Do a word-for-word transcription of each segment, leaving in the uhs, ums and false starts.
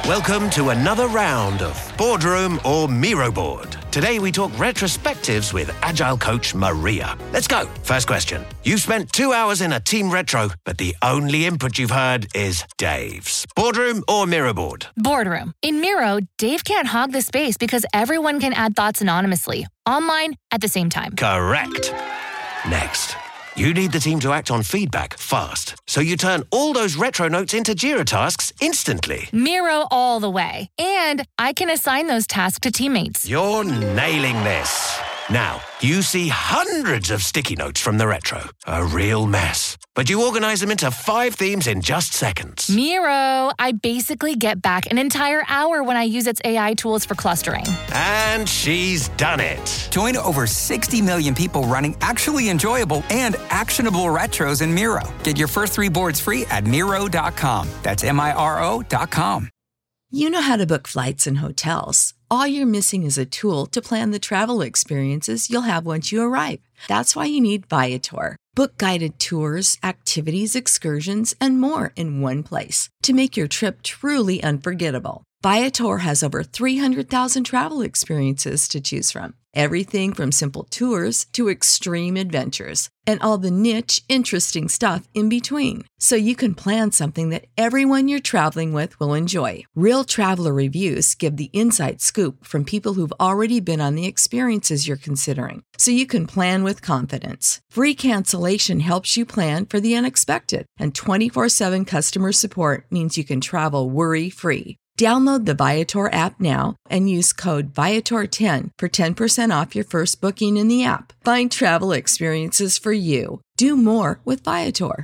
Welcome to another round of Boardroom or Miro Board. Today we talk retrospectives with Agile coach Maria. Let's go. First question. You've spent two hours in a team retro, but the only input you've heard is Dave's. Boardroom or Miro Board? Boardroom. In Miro, Dave can't hog the space because everyone can add thoughts anonymously, online, at the same time. Correct. Next. You need the team to act on feedback fast, so you turn all those retro notes into Jira tasks instantly. Miro all the way. And I can assign those tasks to teammates. You're nailing this. Now, you see hundreds of sticky notes from the retro. A real mess. But you organize them into five themes in just seconds. Miro, I basically get back an entire hour when I use its A I tools for clustering. And she's done it. Join over sixty million people running actually enjoyable and actionable retros in Miro. Get your first three boards free at Miro dot com. That's M I R O dot com. You know how to book flights and hotels. All you're missing is a tool to plan the travel experiences you'll have once you arrive. That's why you need Viator. Book guided tours, activities, excursions, and more in one place to make your trip truly unforgettable. Viator has over three hundred thousand travel experiences to choose from. Everything from simple tours to extreme adventures and all the niche, interesting stuff in between. So you can plan something that everyone you're traveling with will enjoy. Real traveler reviews give the inside scoop from people who've already been on the experiences you're considering. So you can plan with confidence. Free cancellation helps you plan for the unexpected. And twenty-four seven customer support means you can travel worry-free. Download the Viator app now and use code Viator ten for ten percent off your first booking in the app. Find travel experiences for you. Do more with Viator.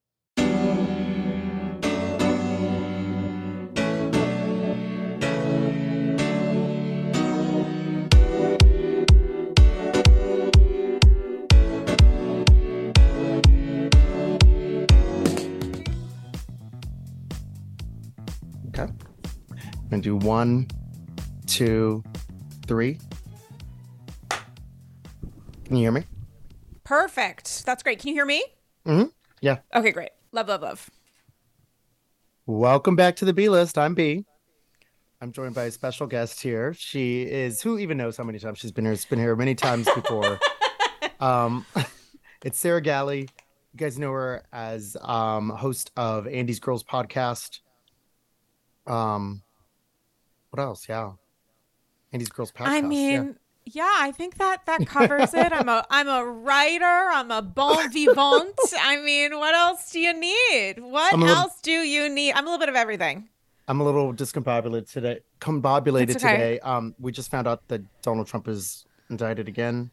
Okay. I'm going to do one, two, three. Can you hear me? Perfect. That's great. Can you hear me? Mm-hmm. Yeah. Okay, great. Love, love, love. Welcome back to the B List. I'm B. I'm joined by a special guest here. She is, who even knows how many times she's been here? She's been here many times before. um, it's Sarah Galley. You guys know her as um, host of Andy's Girls podcast. Um, what else? Yeah, Andy's Girls podcast. I mean, yeah. yeah, I think that that covers it. I'm a I'm a writer. I'm a bon vivant. I mean, what else do you need? What little, else do you need? I'm a little bit of everything. I'm a little discombobulated today. Combobulated It's okay. today. Um, we just found out that Donald Trump is indicted again.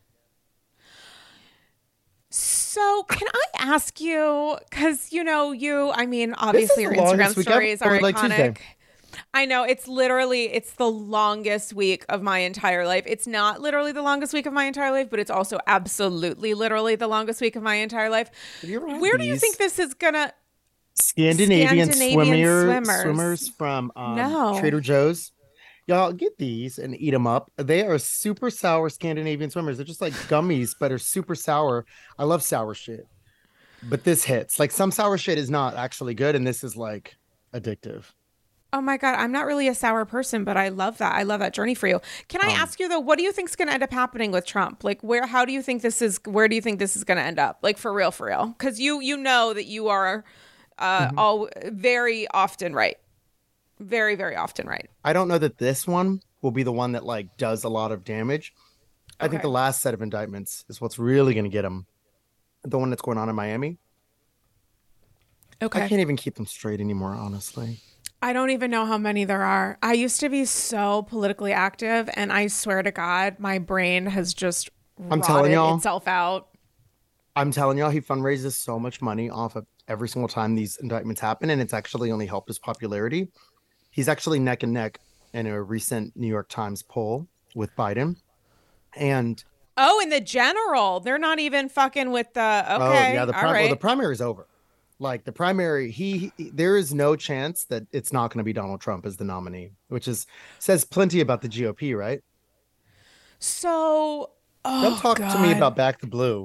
So can I ask you, because, you know, you, I mean, obviously your longest Instagram week stories ever, are like iconic. Tuesday. I know, it's literally, it's the longest week of my entire life. It's not literally the longest week of my entire life, but it's also absolutely literally the longest week of my entire life. Where do you think this is going to... Scandinavian, Scandinavian swimmer, swimmers. swimmers from um, No. Trader Joe's. Y'all get these and eat them up. They are super sour Scandinavian swimmers. They're just like gummies, but are super sour. I love sour shit. But this hits. Like some sour shit is not actually good, and this is like addictive. Oh my God, I'm not really a sour person, but I love that. I love that journey for you. Can I Um, ask you though, what do you think is going to end up happening with Trump? Like where, how do you think this is, where do you think this is going to end up? Like for real, for real? Because you, you know that you are uh, Mhm. all very often right. Very, very often right. I don't know that this one will be the one that like does a lot of damage. I think Okay. the last set of indictments is what's really going to get him. The one that's going on in Miami. Okay. I can't even keep them straight anymore, honestly. I don't even know how many there are. I used to be so politically active, and I swear to God, my brain has just I'm telling rotted y'all. itself out. I'm telling y'all, he fundraises so much money off of every single time these indictments happen, and it's actually only helped his popularity. He's actually neck and neck in a recent New York Times poll with Biden. And Oh, in the general, they're not even fucking with the, okay, oh yeah, the, all prim- right. well, the primary is over. Like the primary, he, he there is no chance that it's not going to be Donald Trump as the nominee, which is says plenty about the G O P, right? So, oh, Don't talk God. to me about Back the Blue.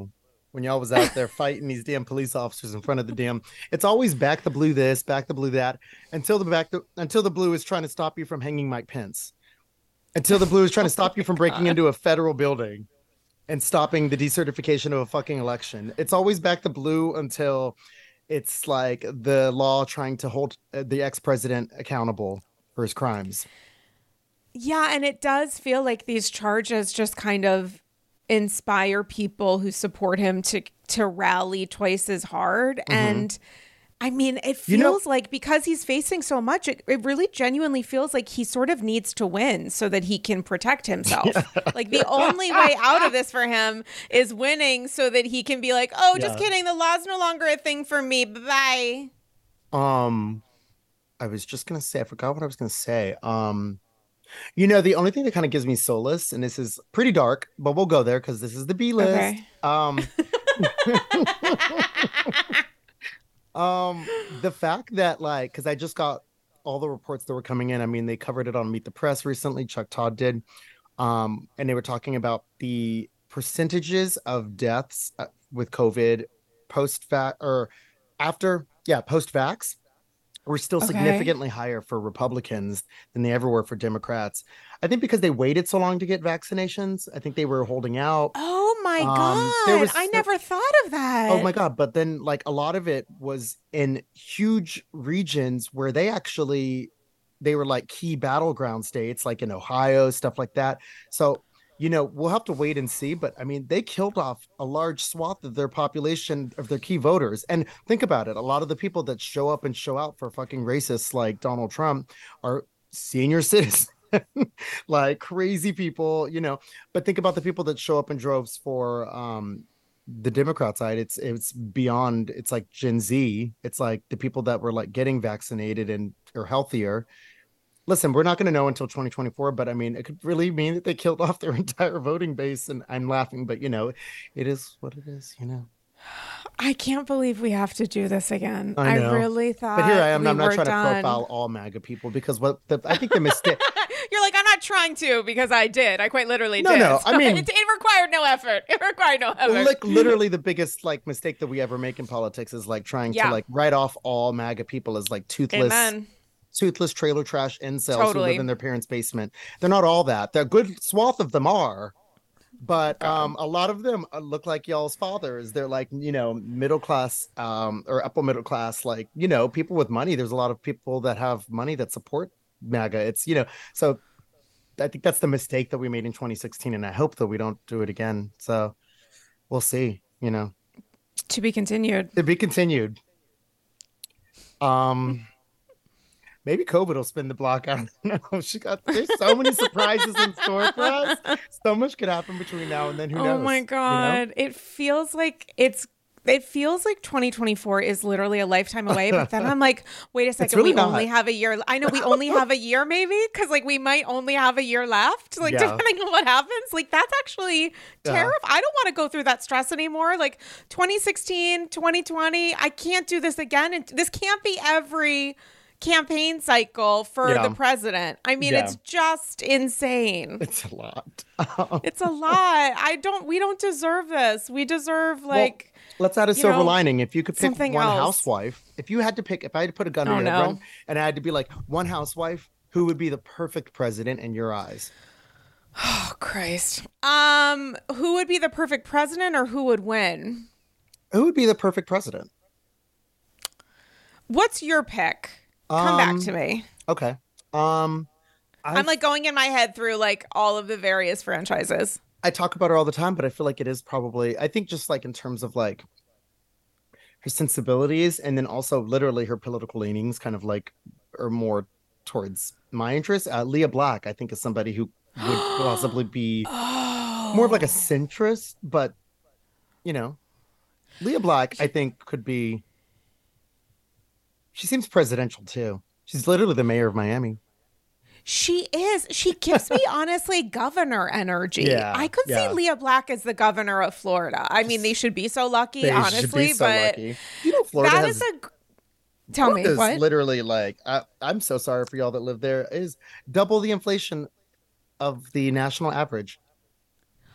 when y'all was out there fighting these damn police officers in front of the damn. It's always back the blue this, back the blue that, until the back the, until the blue is trying to stop you from hanging Mike Pence, until the blue is trying to stop you from breaking into a federal building and stopping the decertification of a fucking election. It's always back the blue until it's like the law trying to hold the ex-president accountable for his crimes. Yeah, and it does feel like these charges just kind of inspire people who support him to to rally twice as hard. Mm-hmm. And I mean, it feels you know, like because he's facing so much, it, it really genuinely feels like he sort of needs to win so that he can protect himself. Yeah. Like the only way out of this for him is winning so that he can be like, oh, yeah. just kidding. The law's no longer a thing for me. Bye. Um, I was just going to say, I forgot what I was going to say. Um, You know, the only thing that kind of gives me solace, and this is pretty dark, but we'll go there because this is the B list. Okay. Um, um, the fact that, like, because I just got all the reports that were coming in. I mean, they covered it on Meet the Press recently. Chuck Todd did. Um, and they were talking about the percentages of deaths with COVID post-vax or after, yeah, post-vax. Were still okay. significantly higher for Republicans than they ever were for Democrats. I think because they waited so long to get vaccinations. I think they were holding out. Oh my um, God. Was, I never thought of that. Oh my God. But then like a lot of it was in huge regions where they actually, they were like key battleground states, like in Ohio, stuff like that. So, you know, we'll have to wait and see. But I mean, they killed off a large swath of their population, of their key voters. And think about it. A lot of the people that show up and show out for fucking racists like Donald Trump are senior citizens, like crazy people, you know. But think about the people that show up in droves for um, the Democrat side. It's it's beyond. It's like Gen Z. It's like the people that were like getting vaccinated and are healthier. Listen, we're not going to know until twenty twenty-four, but I mean, it could really mean that they killed off their entire voting base. And I'm laughing, but you know, it is what it is, you know. I can't believe we have to do this again. I, I really thought. But here I am. We I'm not trying done. to profile all MAGA people because what the, I think the mistake. You're like, I'm not trying to because I did. I quite literally no, did. No, no. I mean, it, it required no effort. It required no effort. Like literally the biggest like mistake that we ever make in politics is like trying yeah. to like write off all MAGA people as like toothless. Amen. Toothless trailer trash incels totally. who live in their parents' basement. They're not all that. They're good swath of them are, but um, a lot of them look like y'all's fathers. They're like, you know, middle class um, or upper middle class, like, you know, people with money. There's a lot of people that have money that support MAGA. It's, you know, so I think that's the mistake that we made in twenty sixteen. And I hope that we don't do it again. So we'll see, you know. To be continued. To be continued. Um... Maybe COVID will spin the block. I don't know. She got there's so many surprises in store for us. So much could happen between now and then. Who oh knows? Oh my God. You know? It feels like it's it feels like twenty twenty-four is literally a lifetime away. But then I'm like, wait a second, really we not. only have a year. I know we only have a year, maybe, because like we might only have a year left. Like yeah. depending on what happens. Like that's actually terrifying. Yeah. I don't want to go through that stress anymore. Like twenty sixteen, twenty twenty, I can't do this again. And this can't be every campaign cycle for yeah. the president. I mean, yeah. it's just insane. It's a lot. It's a lot. I don't, we don't deserve this. We deserve like, well, let's add a silver know, lining. If you could pick one else. housewife, if you had to pick, if I had to put a gun oh, in no. your head and I had to be like one housewife, who would be the perfect president in your eyes? Oh, Christ. Um, who would be the perfect president or who would win? Who would be the perfect president? What's your pick? Come um, back to me. Okay. Um, I've, I'm like going in my head through like all of the various franchises. I talk about her all the time, but I feel like it is probably, I think just like in terms of like her sensibilities and then also literally her political leanings kind of like are more towards my interests. Uh, Leah Black, I think, is somebody who would possibly be oh. more of like a centrist, but you know, Leah Black, I think could be. She seems presidential, too. She's literally the mayor of Miami. She is. She gives me, honestly, governor energy. Yeah, I could yeah. see Leah Black as the governor of Florida. I mean, they should be so lucky, they honestly. Should be so but lucky. You know, Florida that has, is a... Tell Florida's me, what? literally like, I, I'm so sorry for y'all that live there, is double the inflation of the national average.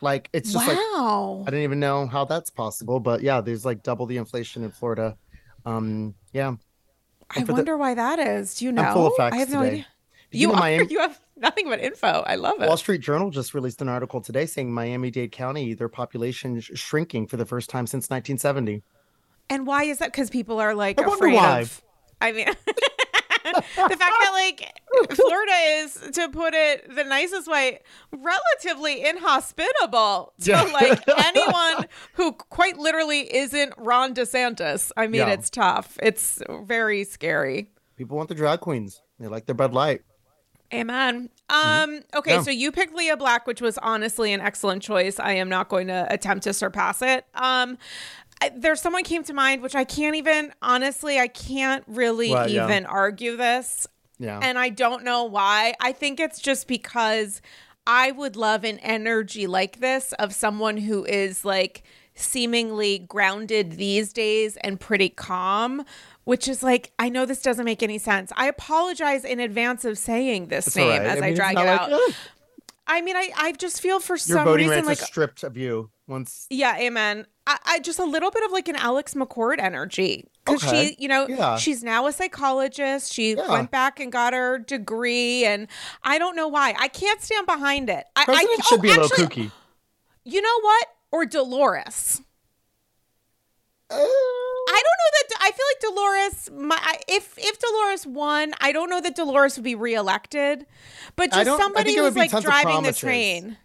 Like, it's just wow. like, I didn't even know how that's possible. But yeah, there's like double the inflation in Florida. Um, yeah. I wonder the, why that is. Do you know? I'm full of facts I have no today. idea. Did you, you, know are, Miami, you have nothing but info. I love it. Wall Street Journal just released an article today saying Miami-Dade County, their population is shrinking for the first time since nineteen seventy. And why is that? Because people are like I afraid why. of. I mean, the fact that like Florida is, to put it the nicest way, relatively inhospitable to yeah. like anyone who quite literally isn't Ron DeSantis. I mean, yeah. it's tough. It's very scary. People want the drag queens. They like their Bud Light. Amen. Um, okay, yeah. so you picked Leah Black, which was honestly an excellent choice. I am not going to attempt to surpass it. Um, I, there's someone came to mind, which I can't even, honestly, I can't really well, even yeah. argue this. Yeah. And I don't know why. I think it's just because I would love an energy like this of someone who is like seemingly grounded these days and pretty calm. Which is like, I know this doesn't make any sense. I apologize in advance of saying this That's name right. as I, I mean, drag it like, out. Ugh. I mean, I, I just feel for Your some voting reason rights like are stripped of you once. Yeah, amen. I, I just a little bit of like an Alex McCord energy because okay. she, you know, yeah. she's now a psychologist. She yeah. went back and got her degree, and I don't know why. I can't stand behind it. I, President I, should oh, be a little actually, kooky. You know what? Or Dolores. Uh... I don't know that I feel like Dolores. My, if if Dolores won, I don't know that Dolores would be reelected, but just somebody who's like driving the train.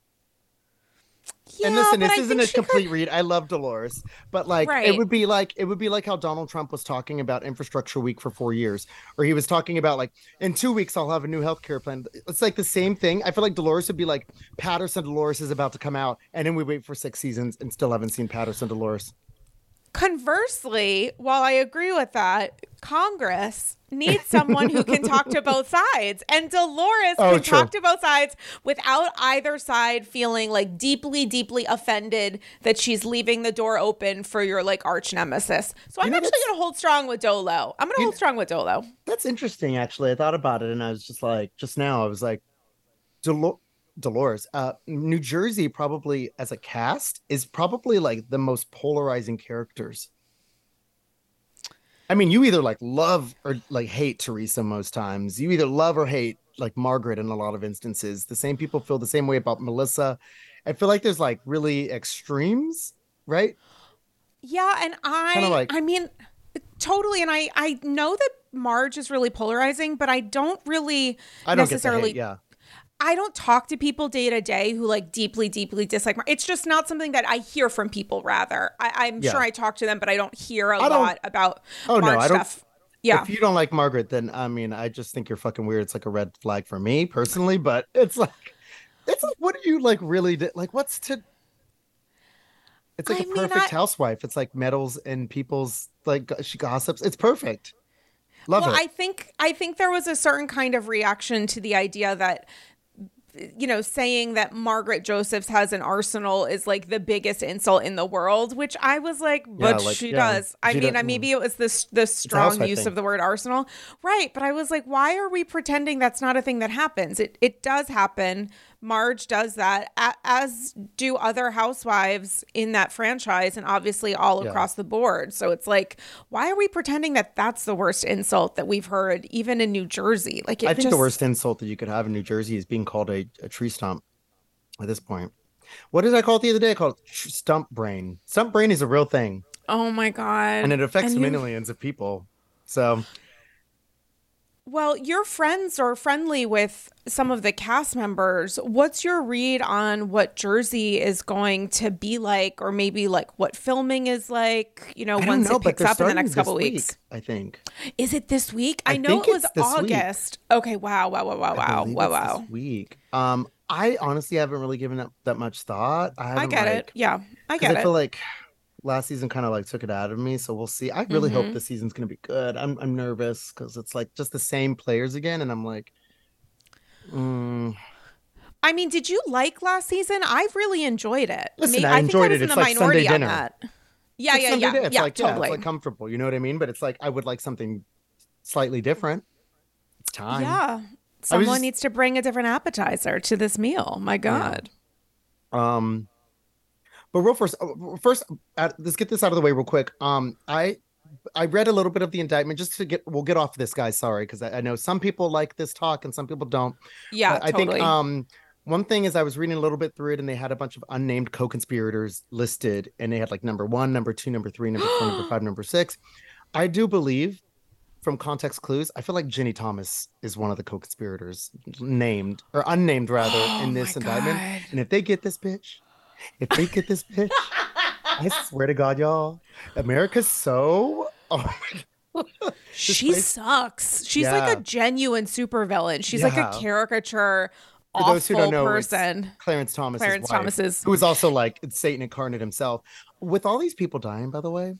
Yeah, and listen, but this I isn't a complete could... read. I love Dolores, but like right. it would be like it would be like how Donald Trump was talking about infrastructure week for four years, or he was talking about like in two weeks I'll have a new healthcare plan. It's like the same thing. I feel like Dolores would be like Patterson Dolores is about to come out, and then we wait for six seasons and still haven't seen Patterson Dolores. Conversely, while I agree with that, Congress needs someone who can talk to both sides. And Dolores oh, can true. talk to both sides without either side feeling like deeply, deeply offended that she's leaving the door open for your like arch nemesis. So I'm you know, actually going to hold strong with Dolo. I'm going to hold strong with Dolo. That's interesting, actually. I thought about it and I was just like, just now, I was like, Dolo- Dolores, uh, New Jersey probably as a cast is probably like the most polarizing characters. I mean, you either like love or like hate Teresa most times. You either love or hate like Margaret in a lot of instances. The same people feel the same way about Melissa. I feel like there's like really extremes, right? Yeah, and I, like, I mean, totally. And I, I know that Marge is really polarizing, but I don't really I don't necessarily. Get the hate, yeah. I don't talk to people day to day who like deeply, deeply dislike Marge. It's just not something that I hear from people. Rather, I, I'm yeah. sure I talk to them, but I don't hear a don't, lot about oh, Marge no, I don't, stuff. Yeah. If you don't like Margaret, then I mean, I just think you're fucking weird. It's like a red flag for me personally, but it's like, it's like, what do you like really do? Like, what's to? It's like I a mean, perfect I, housewife. It's like meddles in people's like she gossips. It's perfect. Love well, it. I think I think there was a certain kind of reaction to the idea that, you know, saying that Margaret Josephs has an arsenal is like the biggest insult in the world, which I was like, but yeah, like, she yeah, does. I she mean, does, maybe it was this the strong use thing. Of the word arsenal. Right. But I was like, why are we pretending that's not a thing that happens? It it does happen. Marge does that, as do other housewives in that franchise, and obviously all across yeah. the board. So it's like, why are we pretending that that's the worst insult that we've heard, even in New Jersey? Like, it I think just... the worst insult that you could have in New Jersey is being called a, a tree stump at this point. What did I call it the other day? I called it stump brain. Stump brain is a real thing. Oh, my God. And it affects and millions you... of people. So... Well, you're friends or friendly with some of the cast members. What's your read on what Jersey is going to be like, or maybe like what filming is like, you know, once know, it picks up in the next couple weeks? Week, I think. Is it this week? I, I know it was August. Week. Okay. Wow. Wow. Wow. Wow. Wow. Wow. Wow. This week. Um, I honestly haven't really given that, that much thought. I, I get like, it. Yeah. I get I it. I feel like last season kind of like took it out of me, so we'll see. I really mm-hmm. hope this season's gonna be good. I'm I'm nervous because it's like just the same players again, and I'm like, mm. I mean, did you like last season? I really enjoyed it. Listen, Maybe, I enjoyed I it. think I was it's in the like minority Sunday dinner. On that. Yeah, it's yeah, Sunday yeah, dinner. It's yeah, like, totally. Yeah, it's like comfortable. You know what I mean? But it's like I would like something slightly different. It's time. Yeah, someone just... needs to bring a different appetizer to this meal. My God. Yeah. Um, but real first, first, uh, let's get this out of the way real quick. Um, I I read a little bit of the indictment just to get. We'll get off this, guys. Sorry, because I, I know some people like this talk and some people don't. Yeah, but I totally. think um. One thing is I was reading a little bit through it and they had a bunch of unnamed co-conspirators listed and they had like number one, number two, number three, number four, number five, number six. I do believe from context clues, I feel like Ginny Thomas is one of the co-conspirators named or unnamed rather oh in this indictment. God. And if they get this bitch, if they get this bitch, I swear to God, y'all, America's so... Oh my God. She place, sucks. She's yeah. like a genuine supervillain. She's yeah. like a caricature... For those who don't know, person. Clarence Thomas, Clarence wife, Thomas's, who is also like Satan incarnate himself. With all these people dying, by the way,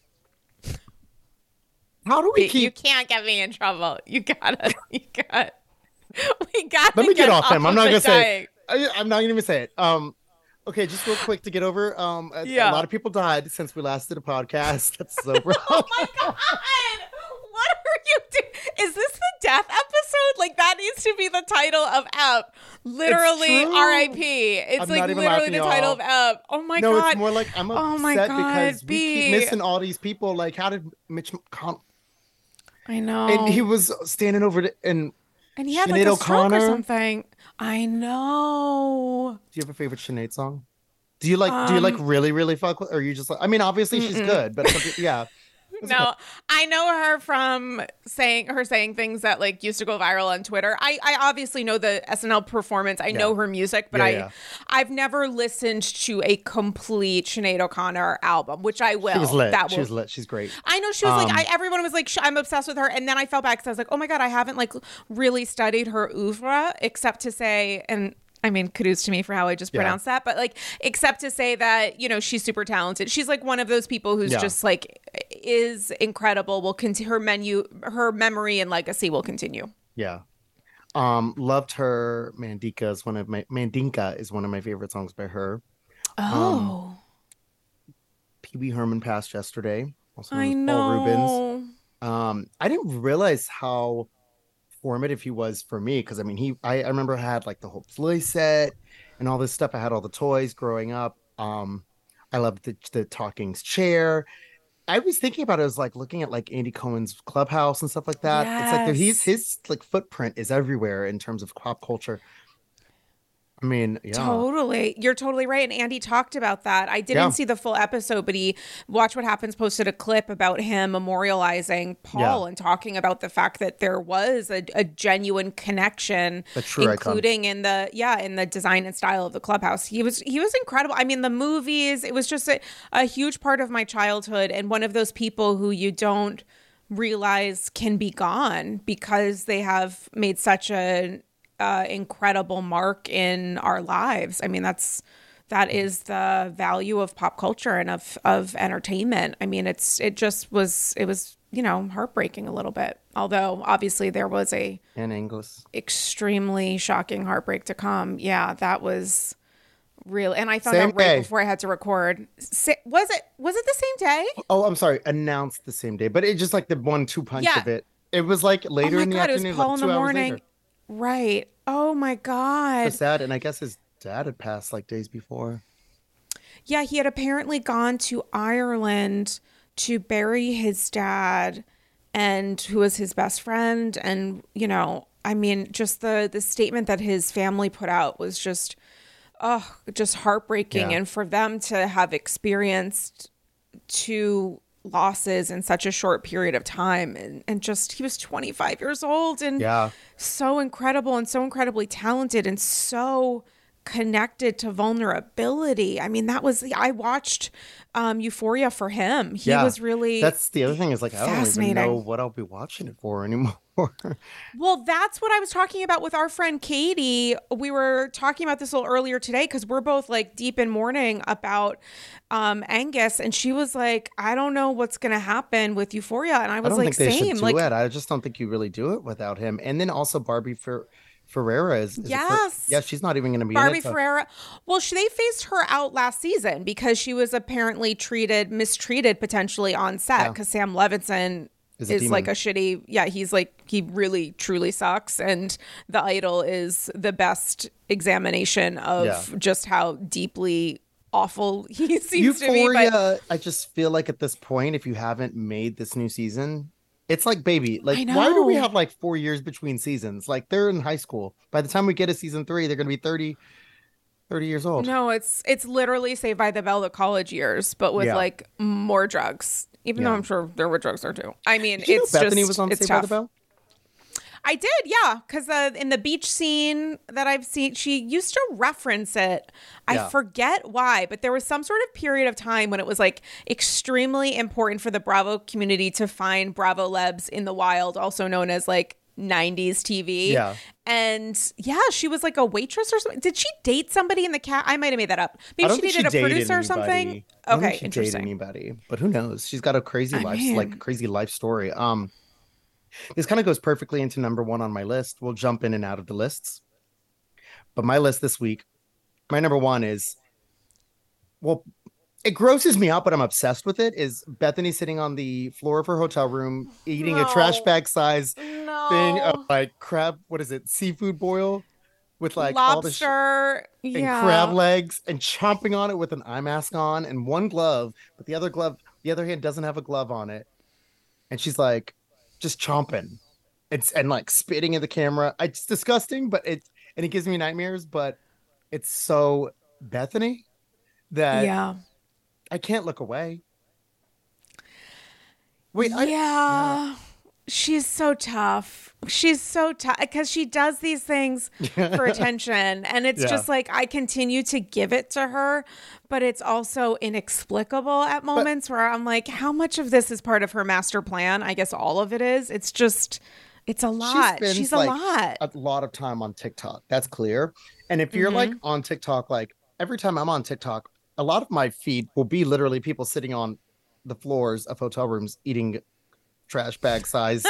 how do we keep? You can't get me in trouble. You gotta. You got. We got. Let me get, get off him. I'm not gonna dying. say. I, I'm not gonna even say it. Um. Okay, just real quick to get over. Um. A, yeah. a lot of people died since we last did a podcast. That's so rough. Oh my God. What are you doing? Is this the death episode? Like, that needs to be the title of Ep. Literally R I P. It's I'm like literally the title of Ep. Oh my no, God. No, it's more like I'm upset oh my God, because B. we keep missing all these people. Like, how did Mitch McConnell? I know. And he was standing over to, and and he had Sinead like a O'Connor. stroke or something. I know. Do you have a favorite Sinead song? Do you like? Um, do you like really, really fuck with? Or are you just like? I mean, obviously mm-mm. she's good, but some people, yeah. No, okay. I know her from saying her saying things that like used to go viral on Twitter. I, I obviously know the S N L performance. I yeah. know her music, but yeah, I yeah. I've never listened to a complete Sinead O'Connor album, which I will. She was lit. That she will. was lit. She's great. I know she was um, like I, everyone was like I'm obsessed with her, and then I felt bad because I was like, oh my God, I haven't like really studied her oeuvre except to say and. I mean, kudos to me for how I just pronounced yeah. that. But like, except to say that, you know, she's super talented. She's like one of those people who's yeah. just like is incredible. Will continue her menu, her memory and legacy will continue. Yeah. Um, loved her. Mandinka is one of my Mandinka is one of my favorite songs by her. Oh. Um, Pee Wee Herman passed yesterday. Also I know. Paul Rubens. Um, I didn't realize how formative he was for me because I mean he I, I remember I had like the whole play set and all this stuff. I had all the toys growing up. um I loved the, the Talking's chair. I was thinking about it as like looking at like Andy Cohen's Clubhouse and stuff like that. Yes. It's like he's his like footprint is everywhere in terms of pop culture. I mean, yeah. Totally. You're totally right. And Andy talked about that. I didn't yeah. see the full episode, but he, Watch What Happens posted a clip about him memorializing Paul yeah. and talking about the fact that there was a, a genuine connection, including icon. in the, yeah, in the design and style of the Clubhouse. He was, he was incredible. I mean, the movies, it was just a, a huge part of my childhood and one of those people who you don't realize can be gone because they have made such a, Uh, incredible mark in our lives. I mean, that's that is the value of pop culture and of of entertainment. I mean, it's it just was it was you know heartbreaking a little bit. Although obviously there was a an English extremely shocking heartbreak to come. Yeah, that was real. And I found same out right day. before I had to record. Was it was it the same day? Oh, I'm sorry. Announced the same day, but it just like the one two punch yeah. of it. It was like later oh my in the God, afternoon, it was Paul like two in the hours morning. later. Right. Oh my God. So sad. And I guess his dad had passed like days before. Yeah, he had apparently gone to Ireland to bury his dad and who was his best friend. And, you know, I mean, just the the statement that his family put out was just, oh, just heartbreaking. Yeah. And for them to have experienced two losses in such a short period of time and, and just he was twenty-five years old and yeah. so incredible and so incredibly talented and so connected to vulnerability. I mean, that was I watched um Euphoria for him. He yeah. was really that's the other thing is like I don't even know what I'll be watching it for anymore. Well, that's what I was talking about with our friend Katie. We were talking about this a little earlier today because we're both like deep in mourning about um, Angus, and she was like, "I don't know what's gonna happen with Euphoria," and I was I don't like, think they "Same." Should do like, it. I just don't think you really do it without him. And then also Barbie Fer- Ferreira is, is yes, yeah, she's not even going to be Barbie in it, so. Ferreira. Well, she, they phased her out last season because she was apparently treated, mistreated potentially on set because yeah. Sam Levinson is, is a like a shitty, yeah, he's like, he really truly sucks. And The Idol is the best examination of Yeah. just how deeply awful he seems Euphoria, to be. But I just feel like at this point, if you haven't made this new season, it's like, baby, like, I why do we know. have like four years between seasons? Like, they're in high school. By the time we get to season three, they're going to be thirty, thirty years old. no, it's it's literally Saved by the Bell, the college years, but with Yeah. like more drugs. Even Yeah. though I'm sure there were drugs there too. I mean, Did you it's know Bethany just was on it's Saved tough. by the Bell? I did, yeah, because uh, in the beach scene that I've seen, she used to reference it. I Yeah. forget why, but there was some sort of period of time when it was like extremely important for the Bravo community to find Bravo Lebs in the wild, also known as like nineties T V. Yeah. And yeah, she was like a waitress or something. Did she date somebody in the cat? I might have made that up. I Maybe don't she think dated she a dated producer or something. anybody. I don't think Okay, she interesting. dated anybody, but who knows? She's got a crazy I life, mean- like a crazy life story. Um, this kind of goes perfectly into number one on my list. We'll jump in and out of the lists, but my list this week, my number one is, well, it grosses me out, but I'm obsessed with it. Is Bethany sitting on the floor of her hotel room eating a trash No. bag size No. thing of like crab? What is it? Seafood boil with like all the sh- Lobster. and yeah. crab legs and chomping on it with an eye mask on and one glove, but the other glove, the other hand doesn't have a glove on it. And she's like just chomping. It's and like spitting in the camera. It's disgusting, but it and it gives me nightmares, but it's so Bethany that Yeah. I can't look away. Wait, yeah. I, yeah. She's so tough. She's so tough because she does these things for attention. And it's Yeah. just like, I continue to give it to her, but it's also inexplicable at moments where I'm like, how much of this is part of her master plan? I guess all of it is. It's just, it's a lot. spends, She's a like, lot. a lot of time on TikTok. That's clear. And if you're Mm-hmm. like on TikTok, like every time I'm on TikTok, a lot of my feed will be literally people sitting on the floors of hotel rooms eating trash bag size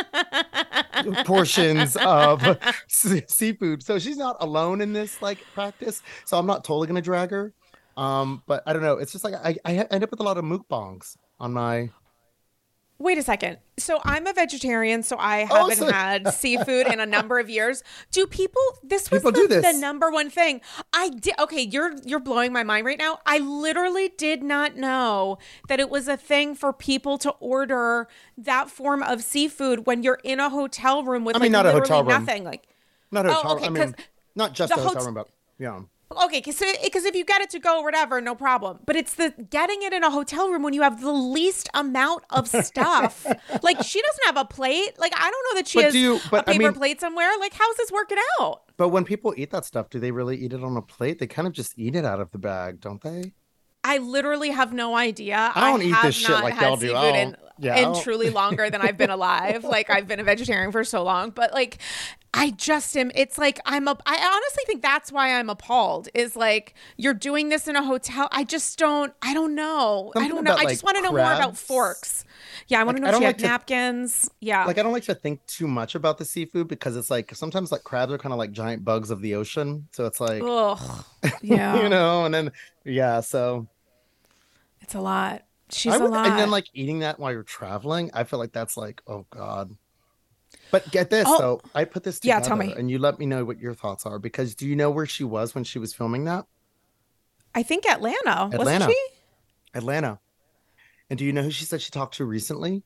portions of s- seafood. So she's not alone in this like practice. So I'm not totally gonna drag her. Um, but I don't know. It's just like I, I end up with a lot of mukbangs on my. Wait a second. So I'm a vegetarian, so I Oh, haven't so- had seafood in a number of years. Do people? This was People the, do this. the number one thing. I did. Okay, you're you're blowing my mind right now. I literally did not know that it was a thing for people to order that form of seafood when you're in a hotel room with I mean, like not a literally hotel room. nothing. Like, Not a Oh, hotel. okay, I 'cause mean, not just the a hotel hot- room, but yeah. okay, because because if you get it to go or whatever, no problem. But it's the getting it in a hotel room when you have the least amount of stuff. Like she doesn't have a plate. Like I don't know that she But has do you- a but I paper mean- plate somewhere. Like how's this working out? But when people eat that stuff, do they really eat it on a plate? They kind of just eat it out of the bag, don't they? I literally have no idea. I don't eat have this shit not like had y'all do. seafood I in, don't- yeah, I in don't- truly longer than I've been alive. Like I've been a vegetarian for so long, but like I just am. It's like I'm a. I honestly think that's why I'm appalled. Is like you're doing this in a hotel. I just don't. I don't know. I Something don't know. about, I just like, want to know more about crabs. forks. Yeah, I want Like, to I know if don't she like had to- napkins. Yeah. Like I don't like to think too much about the seafood because it's like sometimes like crabs are kind of like giant bugs of the ocean. So it's like Ugh. Yeah. you know, and then yeah, so It's a lot. She's I a would, lot. and then like eating that while you're traveling, I feel like that's like, oh God. But get this Oh. though, I put this together Yeah, tell me. and you let me know what your thoughts are because do you know where she was when she was filming that? I think Atlanta. Wasn't Atlanta. she? Atlanta. And do you know who she said she talked to recently?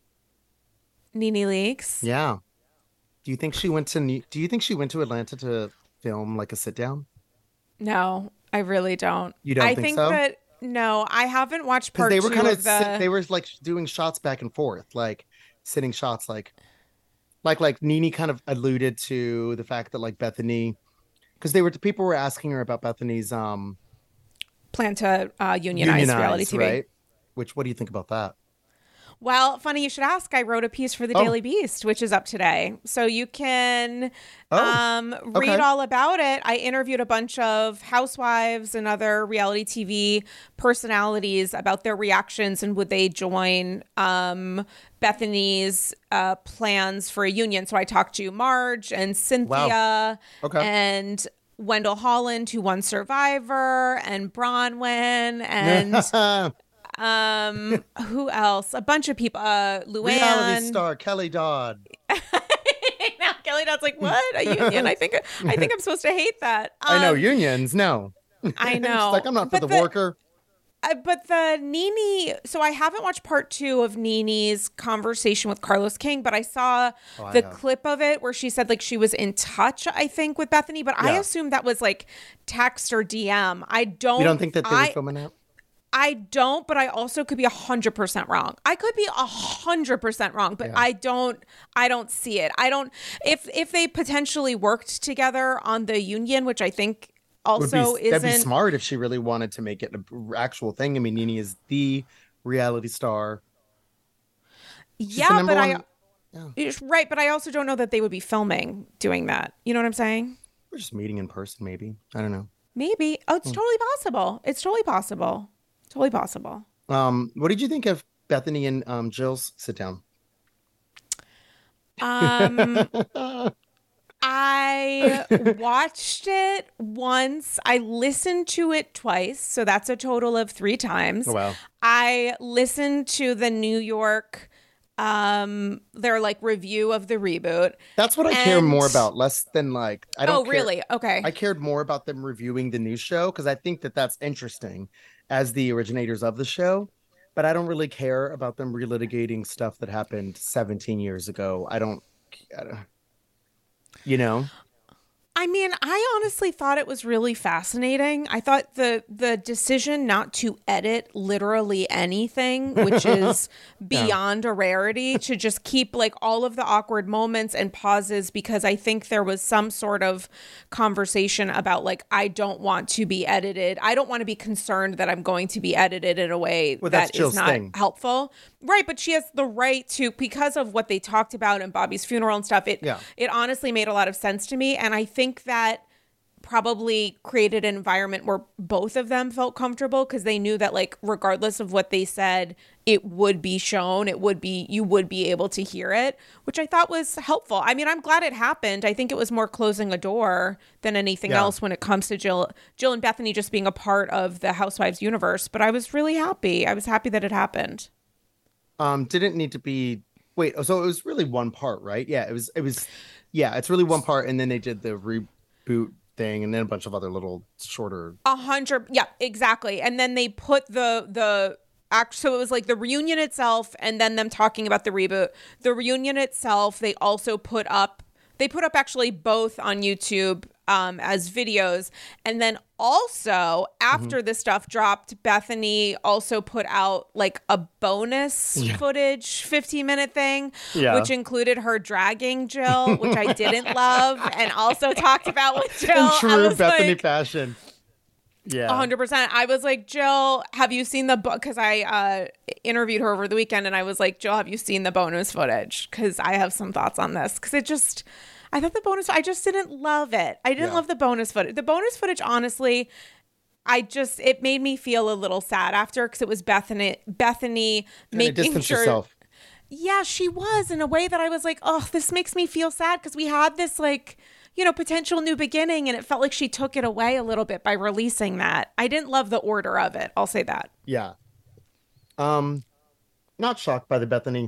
Nene Leakes. Yeah. Do you think she went to New- do you think she went to Atlanta to film like a sit down? No, I really don't. You don't I think think so? that no, I haven't watched Because part they were two kind of of the. they were like doing shots back and forth, like sitting shots, like like like Nene kind of alluded to the fact that like Bethany, because they were people were asking her about Bethany's um plan to uh, unionize, reality T V. right? Which what do you think about that? Well, funny you should ask. I wrote a piece for the Oh. Daily Beast, which is up today. So you can Oh, um, read okay. all about it. I interviewed a bunch of housewives and other reality T V personalities about their reactions and would they join um, Bethany's uh, plans for a union. So I talked to Marge and Cynthia Okay. and Wendell Holland, who won Survivor, and Bronwyn and... Um, who else? A bunch of people. Uh, Luann. Reality star Kelly Dodd. Now Kelly Dodd's like, what? A union? I think I think I'm supposed to hate that. Um, I know unions. No. I know. She's like, I'm not for but the, the worker. Uh, but the Nene, so I haven't watched part two of Nene's conversation with Carlos King, but I saw oh, the I clip of it where she said like she was in touch, I think, with Bethany, but yeah. I assumed that was like text or D M. I don't. You don't think that they I, were filming that? I don't, but I also could be a hundred percent wrong. I could be a hundred percent wrong, but yeah. I don't, I don't see it. I don't, if, if they potentially worked together on the union, which I think also be, isn't. That'd be smart if she really wanted to make it an actual thing. I mean, Nene is the reality star. She's yeah, but I, yeah. right. But I also don't know that they would be filming doing that. You know what I'm saying? We're just meeting in person. Maybe. I don't know. Maybe. Oh, it's hmm. totally possible. It's totally possible. Totally possible. Um, what did you think of Bethany and um, Jill's sit down? Um, I watched it once. I listened to it twice. So that's a total of three times. Oh, wow. I listened to the New York, um, their like review of the reboot. That's what I and... care more about. Less than like, I don't Oh, care. really? Okay. I cared more about them reviewing the new show because I think that that's interesting as the originators of the show. But I don't really care about them relitigating stuff that happened seventeen years ago. I don't, I don't you know? I mean, I honestly thought it was really fascinating. I thought the the decision not to edit literally anything, which is beyond yeah. a rarity, to just keep like all of the awkward moments and pauses, because I think there was some sort of conversation about like, I don't want to be edited. I don't want to be concerned that I'm going to be edited in a way well, that is not thing. helpful. Right. But she has the right to, because of what they talked about in Bobby's funeral and stuff. It, yeah. it honestly made a lot of sense to me. And I think think that probably created an environment where both of them felt comfortable, because they knew that like regardless of what they said, it would be shown, it would be, you would be able to hear it, which I thought was helpful. I mean, I'm glad it happened. I think it was more closing a door than anything yeah. else when it comes to Jill, Jill and Bethany just being a part of the Housewives universe. But I was really happy. I was happy that it happened. Um, didn't need to be, wait, so it was really one part, right? Yeah, it was, it was, yeah, it's really one part. And then they did the reboot thing and then a bunch of other little shorter. A hundred. Yeah, exactly. And then they put the, the act. So it was like the reunion itself and then them talking about the reboot. The reunion itself, they also put up, they put up actually both on YouTube um, as videos. And then also after mm-hmm. the stuff dropped, Bethany also put out like a bonus yeah. footage fifteen minute thing, yeah. which included her dragging Jill, which I didn't love, and also talked about with Jill. In true Bethany like, fashion. Yeah. A hundred percent. I was like, Jill, have you seen the book? Cause I uh, interviewed her over the weekend and I was like, Jill, have you seen the bonus footage? Cause I have some thoughts on this. Cause it just, I thought the bonus, I just didn't love it. I didn't yeah. love the bonus footage. The bonus footage, honestly, I just, it made me feel a little sad after, because it was Bethany, Bethany making sure. Yourself. Yeah, she was, in a way that I was like, oh, this makes me feel sad, because we had this like, you know, potential new beginning, and it felt like she took it away a little bit by releasing that. I didn't love the order of it. I'll say that. Yeah. Um, not shocked by the Bethany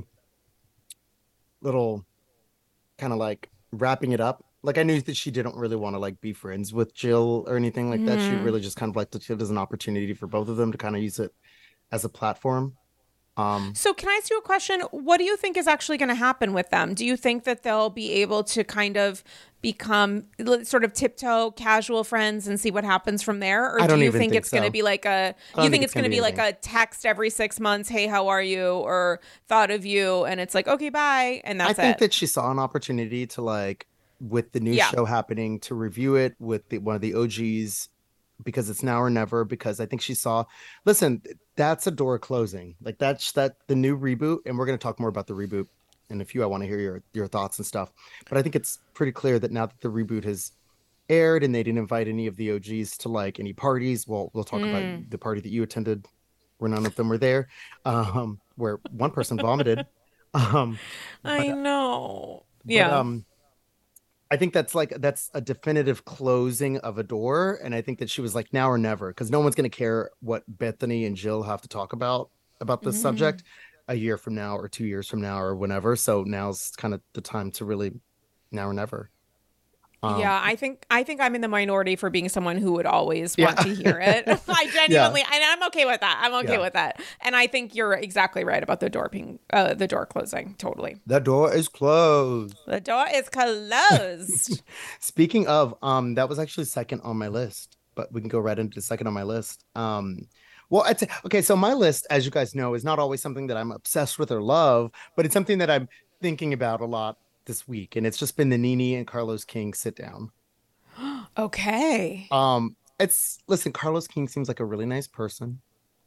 little kind of like wrapping it up. Like, I knew that she didn't really want to like be friends with Jill or anything like mm. that. She really just kind of like took it as an opportunity for both of them to kind of use it as a platform. Um, so can I ask you a question? What do you think is actually going to happen with them? Do you think that they'll be able to kind of become sort of tiptoe casual friends and see what happens from there? Or I don't do you even think, think it's so. going to be like a, you think, think it's going to be like a text every six months? Hey, how are you? Or thought of you. And it's like, okay, bye. And that's it. I think it. that she saw an opportunity to like, with the new yeah. show happening, to review it with the, one of the O Gs, because it's now or never, because I think she saw, listen, that's a door closing. Like that's that the new reboot. And we're going to talk more about the reboot in a few. I want to hear your, your thoughts and stuff, but I think it's pretty clear that now that the reboot has aired and they didn't invite any of the O Gs to like any parties. Well, we'll talk mm. about the party that you attended where none of them were there, um, where one person vomited. Um, I but, know. But, yeah. Um, I think that's like, that's a definitive closing of a door. And I think that she was like, now or never, because no one's going to care what Bethany and Jill have to talk about about this Mm. subject a year from now or two years from now or whenever. So now's kind of the time to really, now or never. Um, yeah, I think I think I'm in the minority for being someone who would always Yeah. want to hear it. I genuinely, and I'm okay with that. I'm okay Yeah. with that. And I think you're exactly right about the door being, uh, the door closing. Totally. the door is closed. The door is closed. Speaking of, um, that was actually second on my list, but we can go right into second on my list. Um, well, it's, okay, so my list, as you guys know, is not always something that I'm obsessed with or love, but it's something that I'm thinking about a lot this week, and it's just been the Nene and Carlos King sit down. Okay. Um, it's listen, Carlos King seems like a really nice person.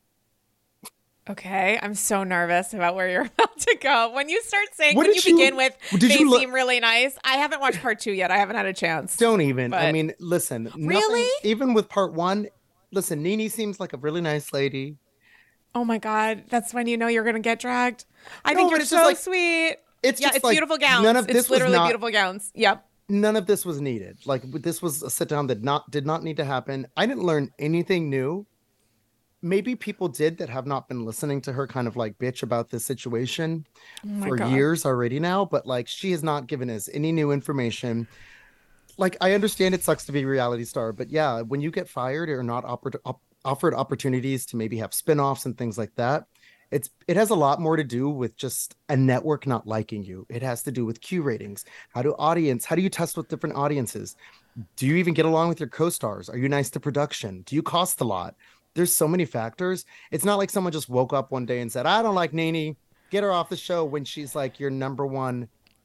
Okay. I'm so nervous about where you're about to go. When you start saying, What when did you, you- begin with, did they you look- seem really nice. I haven't watched part two yet. I haven't had a chance. Don't even. I But- mean, listen. nothing- Really? Even with part one, listen, Nene seems like a really nice lady. Oh my God. That's when you know you're going to get dragged. I No, think but you're it's just so like- sweet. It's Yeah, just it's like, beautiful gowns. none of this it's was literally not- beautiful gowns. Yep. None of this was needed. Like this was a sit down that not did not need to happen. I didn't learn anything new. Maybe people did that have not been listening to her kind of like bitch about this situation Oh my for God. years already now, but like she has not given us any new information. Like I understand it sucks to be a reality star, but yeah, when you get fired or not offered op- offered opportunities to maybe have spin-offs and things like that, it's it has a lot more to do with just a network not liking you. It has to do with Q ratings. How do audience, how do you test with different audiences? Do you even get along with your co-stars? Are you nice to production? Do you cost a lot? There's so many factors. It's not like someone just woke up one day and said, I don't like Nene, get her off the show, when she's like your number one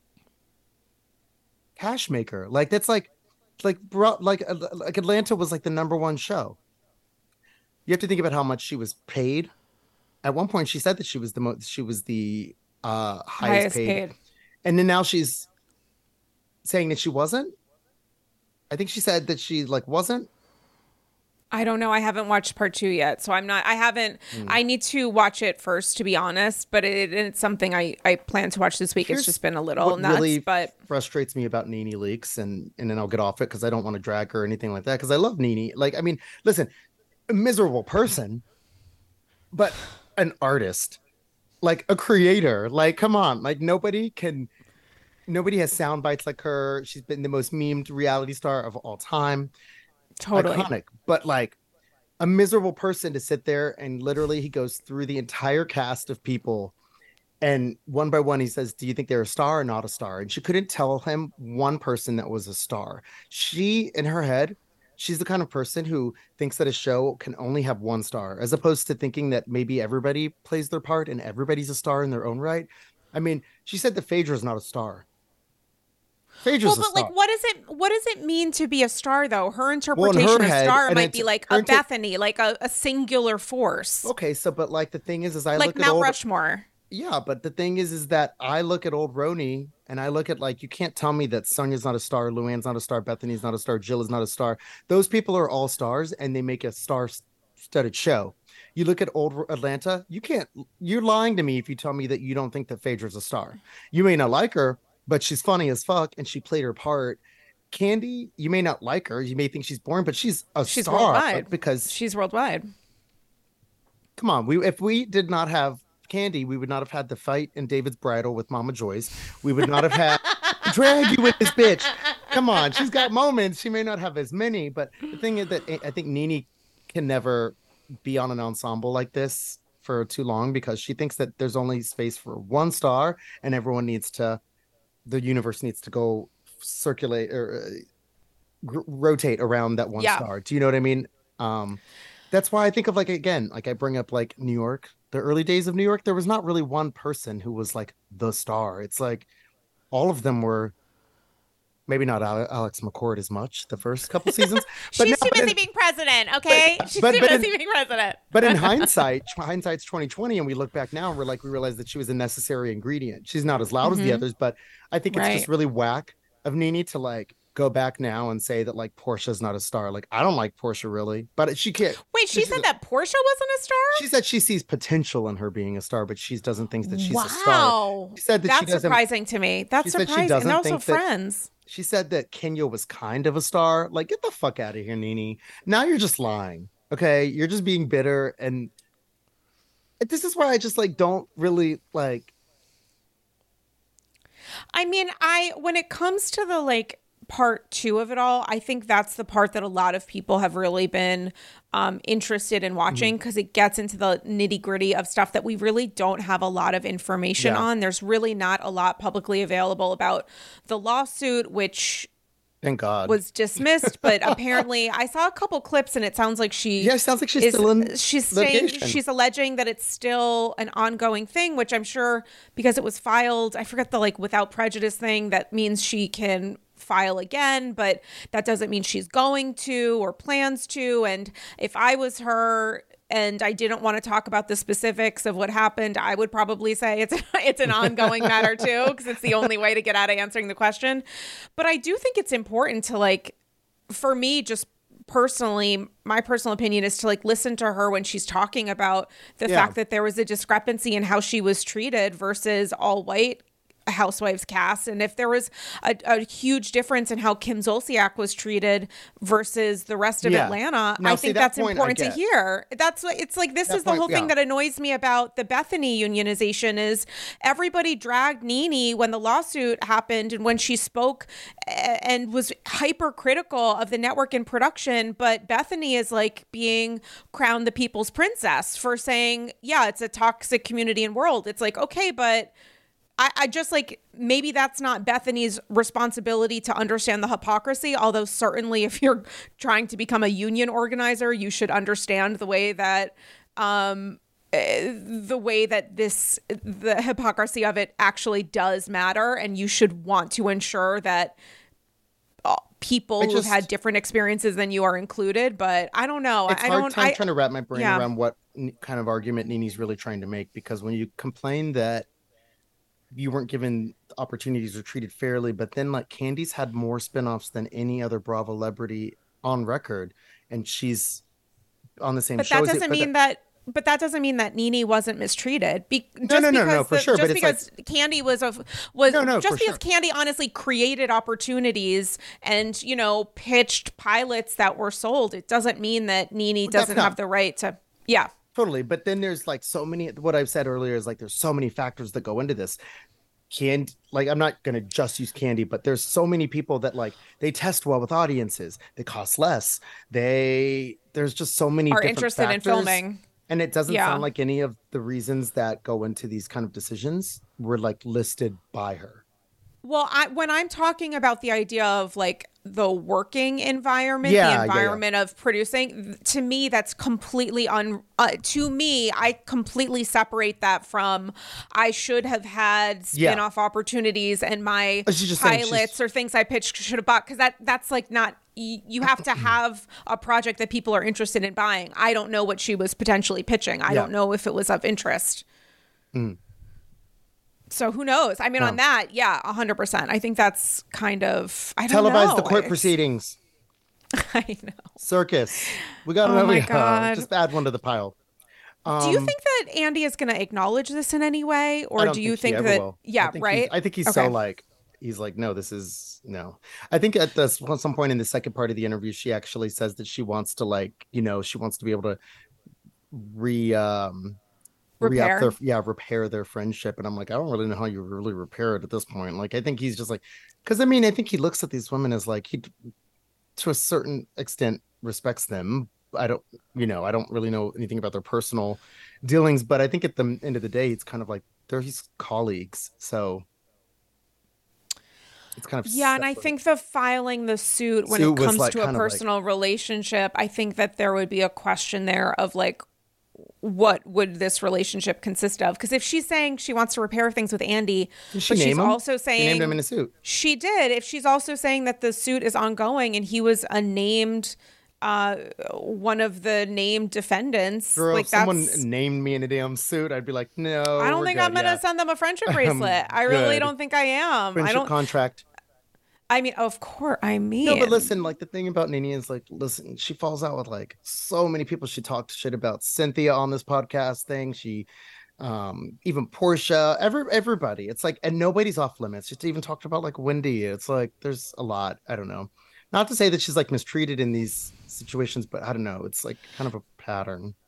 cash maker. Like that's like like bro- like like Atlanta was like the number one show. You have to think about how much she was paid. At one point she said that she was the most she was the uh highest, Highest paid. paid. And then now she's saying that she wasn't. I think she said that she like wasn't. I don't know. I haven't watched part two yet, so I'm not. I haven't. Hmm. I need to watch it first, to be honest. But it, it's something I, I plan to watch this week. Here's it's just been a little what nuts, really but frustrates me about Nene Leakes, and and then I'll get off it because I don't want to drag her or anything like that, because I love Nene. Like, I mean, listen, a miserable person, but an artist, like a creator. Like, come on, like nobody can, nobody has sound bites like her. She's been the most memed reality star of all time. totally. Iconic, but like a miserable person to sit there and literally he goes through the entire cast of people, and one by one he says, do you think they're a star or not a star? And she couldn't tell him one person that was a star. She, in her head, she's the kind of person who thinks that a show can only have one star, as opposed to thinking that maybe everybody plays their part and everybody's a star in their own right. I mean, she said that Phaedra's not a star. Phaedra's Well, a but star. like, what does it what does it mean to be a star, though? Her interpretation her of head, star and might it's- be like her a inter- Bethany, like a, a singular force, Okay, so but like the thing is, is I like look at Mount old, Rushmore. yeah, but the thing is, is that I look at old Roni and I look at like, you can't tell me that Sonya's not a star, Luann's not a star, Bethany's not a star, Jill is not a star. Those people are all stars and they make a star-studded show. You look at old Atlanta, you can't, you're lying to me if you tell me that you don't think that Phaedra's a star. You may not like her, but she's funny as fuck and she played her part. Candy, you may not like her, you may think she's boring, but she's a She's star worldwide. because She's worldwide. come on, we if we did not have Candy, we would not have had the fight in David's Bridal with Mama Joyce. We would not have had drag you with this bitch. Come on, she's got moments. She may not have as many, but the thing is that I think Nene can never be on an ensemble like this for too long because she thinks that there's only space for one star and everyone needs to, the universe needs to go circulate or uh, gr- rotate around that one Yeah. star. Do you know what I mean? Um, that's why I think of like, again, like I bring up like New York, the early days of New York, there was not really one person who was like the star. It's like all of them were, maybe not Ale- Alex McCord as much the first couple seasons. But She's no, too but in- busy being president, okay? She's but- too but in- busy being president. But in hindsight, hindsight's twenty twenty, and we look back now and we're like, we realize that she was a necessary ingredient. She's not as loud as the Mhm. others, but I think it's Right. just really whack of Nene to like go back now and say that like Portia's not a star. Like I don't like Portia really, but she can't. Wait, she she's said a- that Portia wasn't a star? She said she sees potential in her being a star, but she doesn't think that she's wow. a star. She said that she That's doesn't- surprising to me. That's she said she surprising. doesn't And they're also think that- friends. She said that Kenya was kind of a star. Like, get the fuck out of here, Nene. Now you're just lying. Okay, you're just being bitter, and This is why I just like don't really like. I mean, I when it comes to the like part two of it all, I think that's the part that a lot of people have really been um, interested in watching because mm-hmm. it gets into the nitty gritty of stuff that we really don't have a lot of information yeah. on. There's really not a lot publicly available about the lawsuit, which thank God was dismissed. But apparently, I saw a couple clips, and it sounds like she yeah, it sounds like she's is, still in she's saying she's alleging that it's still an ongoing thing, which I'm sure because it was filed. I forget the like without prejudice thing. That means she can file again, but that doesn't mean she's going to or plans to. And if I was her and I didn't want to talk about the specifics of what happened, I would probably say it's it's an ongoing matter too, because it's the only way to get out of answering the question. But I do think it's important to like, for me, just personally, my personal opinion is to like listen to her when she's talking about the yeah. fact that there was a discrepancy in how she was treated versus all white Housewives cast, and if there was a, a huge difference in how Kim Zolciak was treated versus the rest of yeah. Atlanta, now, I think see, that that's important to hear. That's it's like this that is the point, whole yeah. thing that annoys me about the Bethany unionization is everybody dragged NeNe when the lawsuit happened and when she spoke and was hypercritical of the network and production, but Bethany is like being crowned the people's princess for saying, yeah, it's a toxic community and world. It's like, okay, but I, I just like maybe that's not Bethany's responsibility to understand the hypocrisy, although certainly if you're trying to become a union organizer, you should understand the way that um, the way that this the hypocrisy of it actually does matter. And you should want to ensure that people just, who've had different experiences than you are included. But I don't know. It's I hard don't, time I, trying to wrap my brain yeah. around what kind of argument NeNe's really trying to make, because when you complain that you weren't given opportunities or treated fairly, but then like Candy's had more spinoffs than any other Bravo celebrity on record, and she's on the same but show. But that doesn't mean that, that but that doesn't mean that NeNe wasn't mistreated. Be, just no, no, no, no, for the, sure. Just but because it's like, Candy was a was no, no, just because sure. Candy honestly created opportunities and you know pitched pilots that were sold, it doesn't mean that NeNe doesn't have the right to. Yeah, totally. But then there's like so many. What I've said earlier is like there's so many factors that go into this. Candy, like I'm not gonna just use Candy, but there's so many people that like they test well with audiences, they cost less, they there's just so many are different interested factors, in filming, and it doesn't yeah. sound like any of the reasons that go into these kind of decisions were like listed by her. Well, I, when I'm talking about the idea of like the working environment, yeah, the environment yeah, yeah. of producing, to me, that's completely un. Uh, to me, I completely separate that from I should have had spin-off yeah. opportunities and my pilots or things I pitched should have bought, because that that's like not. You have to have a project that people are interested in buying. I don't know what she was potentially pitching. I yeah. don't know if it was of interest. Mm. So who knows? I mean, no. on that, yeah, one hundred percent. I think that's kind of, I don't Televise know. the court I, proceedings. I know. Circus. We got oh another. My God. Just add one to the pile. Um, do you think that Andy is going to acknowledge this in any way? Or do you think, think that, will. I yeah, think right? I think he's okay. so like, he's like, no, this is, no. I think at this, at some point in the second part of the interview, she actually says that she wants to like, you know, she wants to be able to re, um, repair their, yeah repair their friendship, and I'm like, I don't really know how you really repair it at this point. Like I think he's just like, because I mean I think he looks at these women as like he to a certain extent respects them. I don't you know I don't really know anything about their personal dealings, but I think at the end of the day it's kind of like they're his colleagues, so it's kind of yeah separate. And I think the filing the suit when suit it comes like, to a personal like, relationship, I think that there would be a question there of like, what would this relationship consist of? Because if she's saying she wants to repair things with Andy, did she but name she's him? also saying she named him in a suit. She did. If she's also saying that the suit is ongoing and he was a named uh, one of the named defendants, Girl, like if someone named me in a damn suit, I'd be like, no. I don't think good. I'm gonna yeah. send them a friendship bracelet. I really don't think I am. Friendship I don't contract. I mean, of course, I mean. No, but listen, like the thing about NeNe is like, listen, she falls out with like so many people. She talked shit about Cynthia on this podcast thing. She, um, even Portia, every everybody. It's like, and nobody's off limits. She even talked about like Wendy. It's like, there's a lot. I don't know. Not to say that she's like mistreated in these situations, but I don't know. It's like kind of a pattern.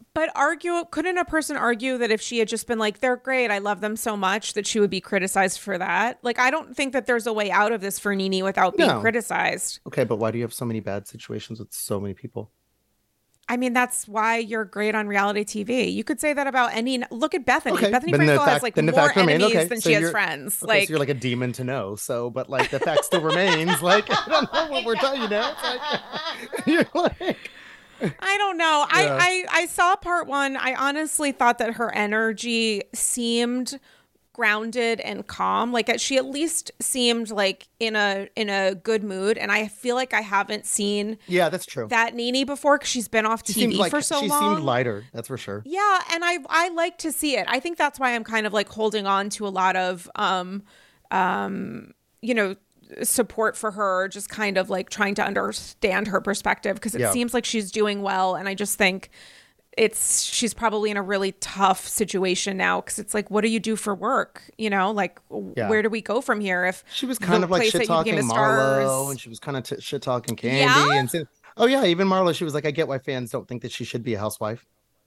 But argue, couldn't a person argue that if she had just been like, they're great, I love them so much, that she would be criticized for that? Like, I don't think that there's a way out of this for NeNe without being No. criticized. Okay, but why do you have so many bad situations with so many people? I mean, that's why you're great on reality T V. You could say that about any. Look at Bethany. Okay, Bethany then the Frankel has fact- like then the more fact remains, enemies okay, than so she has you're- friends. Okay, like, so you're like a demon to know. So, but like the fact still remains. Like, I don't know what we're talking. You know, it's like, you're like. I don't know. Yeah. I, I I saw part one. I honestly thought that her energy seemed grounded and calm. Like she at least seemed like in a in a good mood. And I feel like I haven't seen Yeah, that's true. that NeNe before because she's been off She T seemed V like for so she long. seemed lighter. That's for sure. Yeah, and I I like to see it. I think that's why I'm kind of like holding on to a lot of um um you know support for her, just kind of like trying to understand her perspective because it Yeah. seems like she's doing well, and I just think it's she's probably in a really tough situation now because it's like, what do you do for work? You know, like Yeah. where do we go from here? If She was kind the of like place that shit you became talking a star Marlo, is- and she was kind of t- shit talking Candy, Yeah? and said, oh yeah, even Marlo. She was like, I get why fans don't think that she should be a housewife.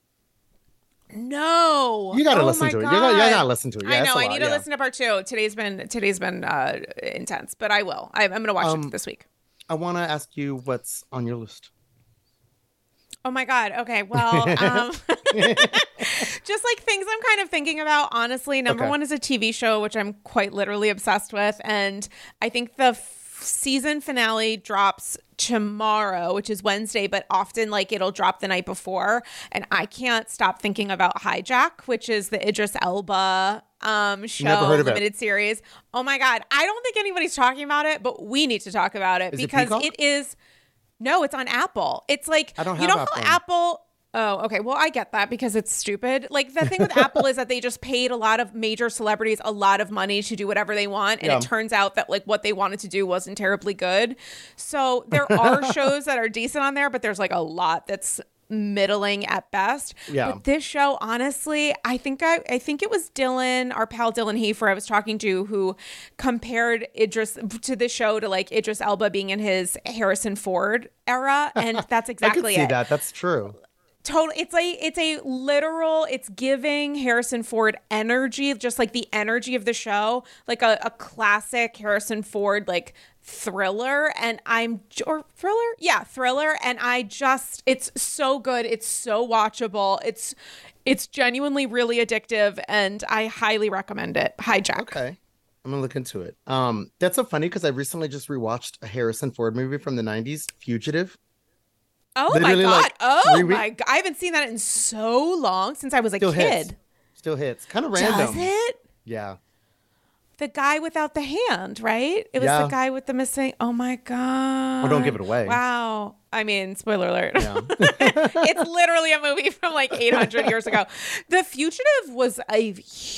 No, You gotta Oh listen my to it. You gotta, you God. gotta listen to it. Yeah, I it's know. a I lot, need to yeah. listen to part two. Today's been today's been uh, intense, but I will. I, I'm going to watch Um, it this week. I want to ask you what's on your list. Oh my God. Okay. Well, um, just like things I'm kind of thinking about, honestly. Number Okay. one is a T V show, which I'm quite literally obsessed with. And I think the f- season finale drops tomorrow, which is Wednesday, but often like it'll drop the night before. And I can't stop thinking about Hijack, which is the Idris Elba um show, Never heard of it. limited series. Oh my God. I don't think anybody's talking about it, but we need to talk about it Is it because Peacock? it is. No, it's on Apple. It's like, I don't you have know Apple. how Apple. Oh, okay. Well, I get that because it's stupid. Like the thing with Apple is that they just paid a lot of major celebrities a lot of money to do whatever they want. And Yeah. it turns out that like what they wanted to do wasn't terribly good. So there are shows that are decent on there, but there's like a lot that's middling at best. Yeah. But this show, honestly, I think I, I think it was Dylan, our pal Dylan Hafer I was talking to, who compared Idris to the show to like Idris Elba being in his Harrison Ford era. And that's I exactly could see it. that. That's true. Total. It's like it's a literal. It's giving Harrison Ford energy, just like the energy of the show, like a, a classic Harrison Ford like thriller. And I'm or thriller, yeah, thriller. And I just, it's so good. It's so watchable. It's it's genuinely really addictive, and I highly recommend it. Hijack. Okay. I'm gonna look into it. Um, that's so funny because I recently just rewatched a Harrison Ford movie from the nineties, Fugitive. Oh Literally, my God. like, oh re- re- my God. I haven't seen that in so long, since I was a Still kid. hits. Still hits. Kind of random. Does it? Yeah. The guy without the hand, right? It was Yeah. the guy with the missing. Oh my God. Well, don't give it away. Wow. I mean, spoiler alert. Yeah. It's literally a movie from like eight hundred years ago. The Fugitive was a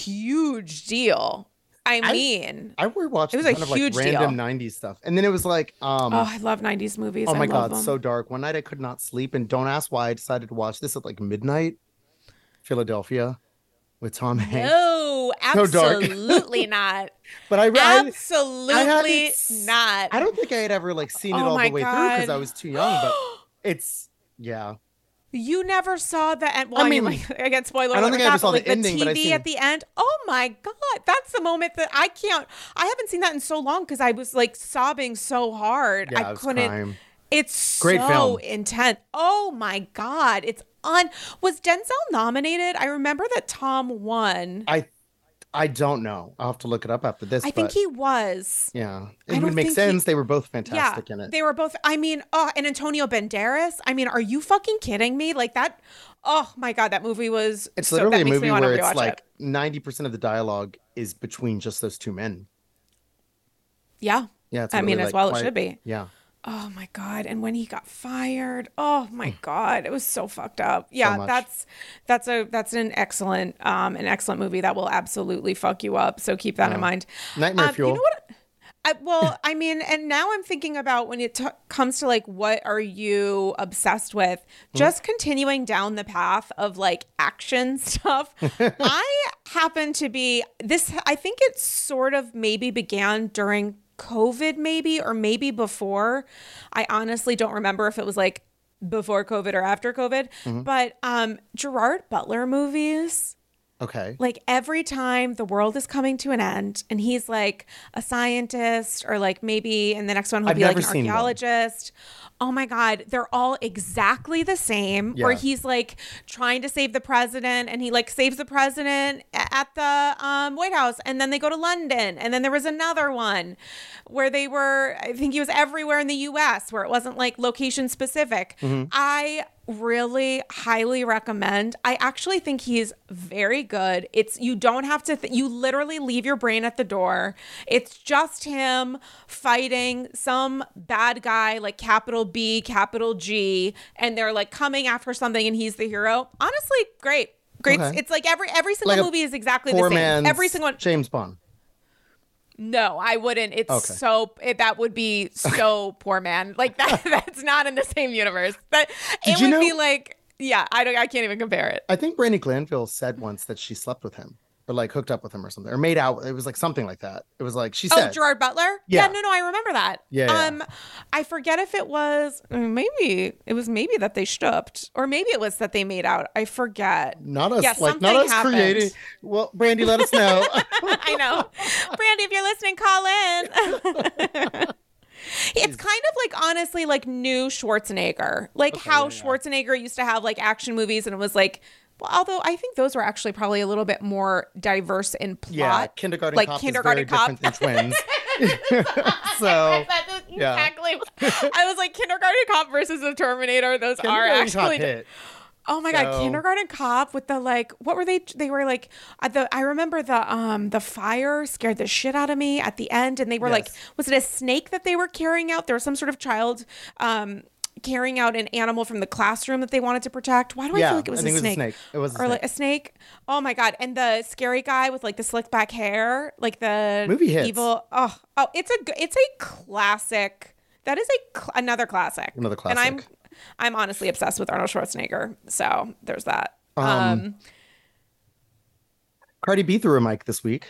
huge deal. I mean, I rewatched It was a a ton of huge like random deal. nineties stuff. And then it was like, um, oh, I love nineties movies. oh my I love God, them. so dark. One night I could not sleep, and don't ask why I decided to watch this at like midnight. Philadelphia with Tom Hanks. No, So dark. absolutely not. But I, I Absolutely I hadn't s- not. I don't think I had ever like seen it Oh all my the way through because God. I was too young. But it's yeah. You never saw the end. Well, I I mean, mean, like, again, spoiler I don't alert, think I ever that, saw but, like, the ending, T but I've V seen- at the end. Oh my God, that's the moment that I can't. I haven't seen that in so long because I was like sobbing so hard. Yeah, I it was couldn't. crime. It's Great so film. intense. Oh my God, it's on. Was Denzel nominated? I remember that Tom won. I I don't know. I'll have to look it up after this. I think but, he was. yeah, I it don't would make think sense. he- They were both fantastic in it. They were both. I mean, oh, and Antonio Banderas. I mean, are you fucking kidding me? Like that. Oh my God, that movie was. It's so, literally that a makes movie me wanna where it's rewatch like it. ninety percent of the dialogue is between just those two men. Yeah. Yeah, it's I mean, literally, as like, well it quite- should be. Yeah. Oh my God. And when he got fired, oh my God, it was so fucked up. Yeah, much. that's that's a that's an excellent um an excellent movie that will absolutely fuck you up. So keep that in mind. Nightmare Um, Fuel. You know what? I, well, I mean, and now I'm thinking about when it t- comes to like, what are you obsessed with? Just continuing down the path of like action stuff. I happen to be this, I think it sort of maybe began during COVID, maybe, or maybe before. I honestly don't remember if it was like before COVID or after COVID, mm-hmm. but um, Gerard Butler movies. Okay. Like every time the world is coming to an end and he's like a scientist or like maybe in the next one he'll I've be like an seen archaeologist. One. Oh my God, they're all exactly the same. Yeah. Where he's like trying to save the president and he like saves the president at the um, White House and then they go to London. And then there was another one where they were, I think he was everywhere in the U S where it wasn't like location specific. Mm-hmm. I really highly recommend. I actually think he's very good. It's you don't have to th- you literally leave your brain at the door. It's just him fighting some bad guy like capital B capital G and they're like coming after something and he's the hero. Honestly, great. Great. Okay. It's like every every single like movie is exactly the same. Every single one. James Bond. No, I wouldn't. It's okay. so it, that would be so poor man. Like that. That's not in the same universe. But it would know, be like, yeah. I don't. I can't even compare it. I think Brandi Glanville said once that she slept with him, or like hooked up with him, or something, or made out. It was like something like that. It was like she said. Oh, Gerard Butler. Yeah. yeah no, no, I remember that. Yeah, yeah. Um, I forget if it was maybe it was maybe that they stooped, or maybe it was that they made out. I forget. Not us. Yeah, like not us happened. creating. Well, Brandi, let us know. I know, Brandi, if you're listening, call in. It's kind of like, honestly, like new Schwarzenegger. Like okay, how yeah, yeah. Schwarzenegger used to have like action movies and it was like, well, although I think those were actually probably a little bit more diverse in plot. Yeah, Kindergarten like Cop Kindergarten is very Cop. different than Twins. So, exactly. Yeah. I was like, Kindergarten Cop versus the Terminator. Those are actually... Hit. Oh my so. God, Kindergarten Cop with the like, what were they? They were like, uh, the I remember the um the fire scared the shit out of me at the end, and they were yes. like, was it a snake that they were carrying out? There was some sort of child um carrying out an animal from the classroom that they wanted to protect. Why do yeah, I feel like it was, I think a, snake? It was a snake? It was a or snake. like a snake. Oh my God, and the scary guy with like the slick back hair, like the movie hits. evil. Oh, oh, it's a it's a classic. That is a cl- another classic. Another classic. And I'm. I'm honestly obsessed with Arnold Schwarzenegger. So there's that. Um, um, Cardi B threw a mic this week.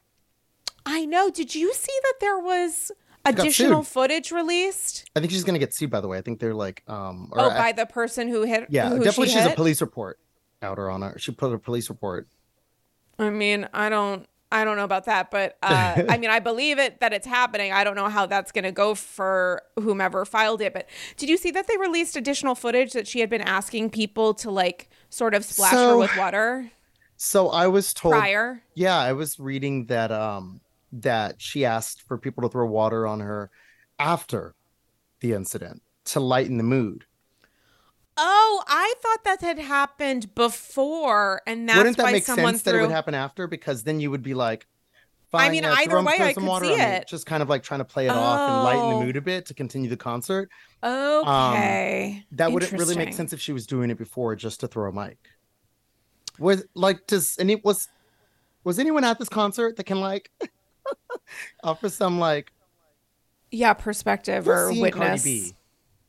I know. Did you see that there was additional footage released? I think she's going to get sued, by the way. I think they're like... Um, or oh, by I, the person who hit Yeah, who definitely she she's hit? a police report out her on her. She put a police report. I mean, I don't... I don't know about that, but uh, I mean, I believe it that it's happening. I don't know how that's going to go for whomever filed it. But did you see that they released additional footage that she had been asking people to like sort of splash so, her with water? So I was told prior. Yeah, I was reading that um, that she asked for people to throw water on her after the incident to lighten the mood. Oh, I thought that had happened before, and that's Wouldn't that why make someone sense threw... that it would happen after? Because then you would be like, fine, I mean, yeah, either throw, way, throw I some could water see on me. it. Just kind of like trying to play it oh. off and lighten the mood a bit to continue the concert. Okay, um, that wouldn't really make sense if she was doing it before just to throw a mic. Was like, does any was was anyone at this concert that can like offer some like yeah perspective or witness? Cardi B.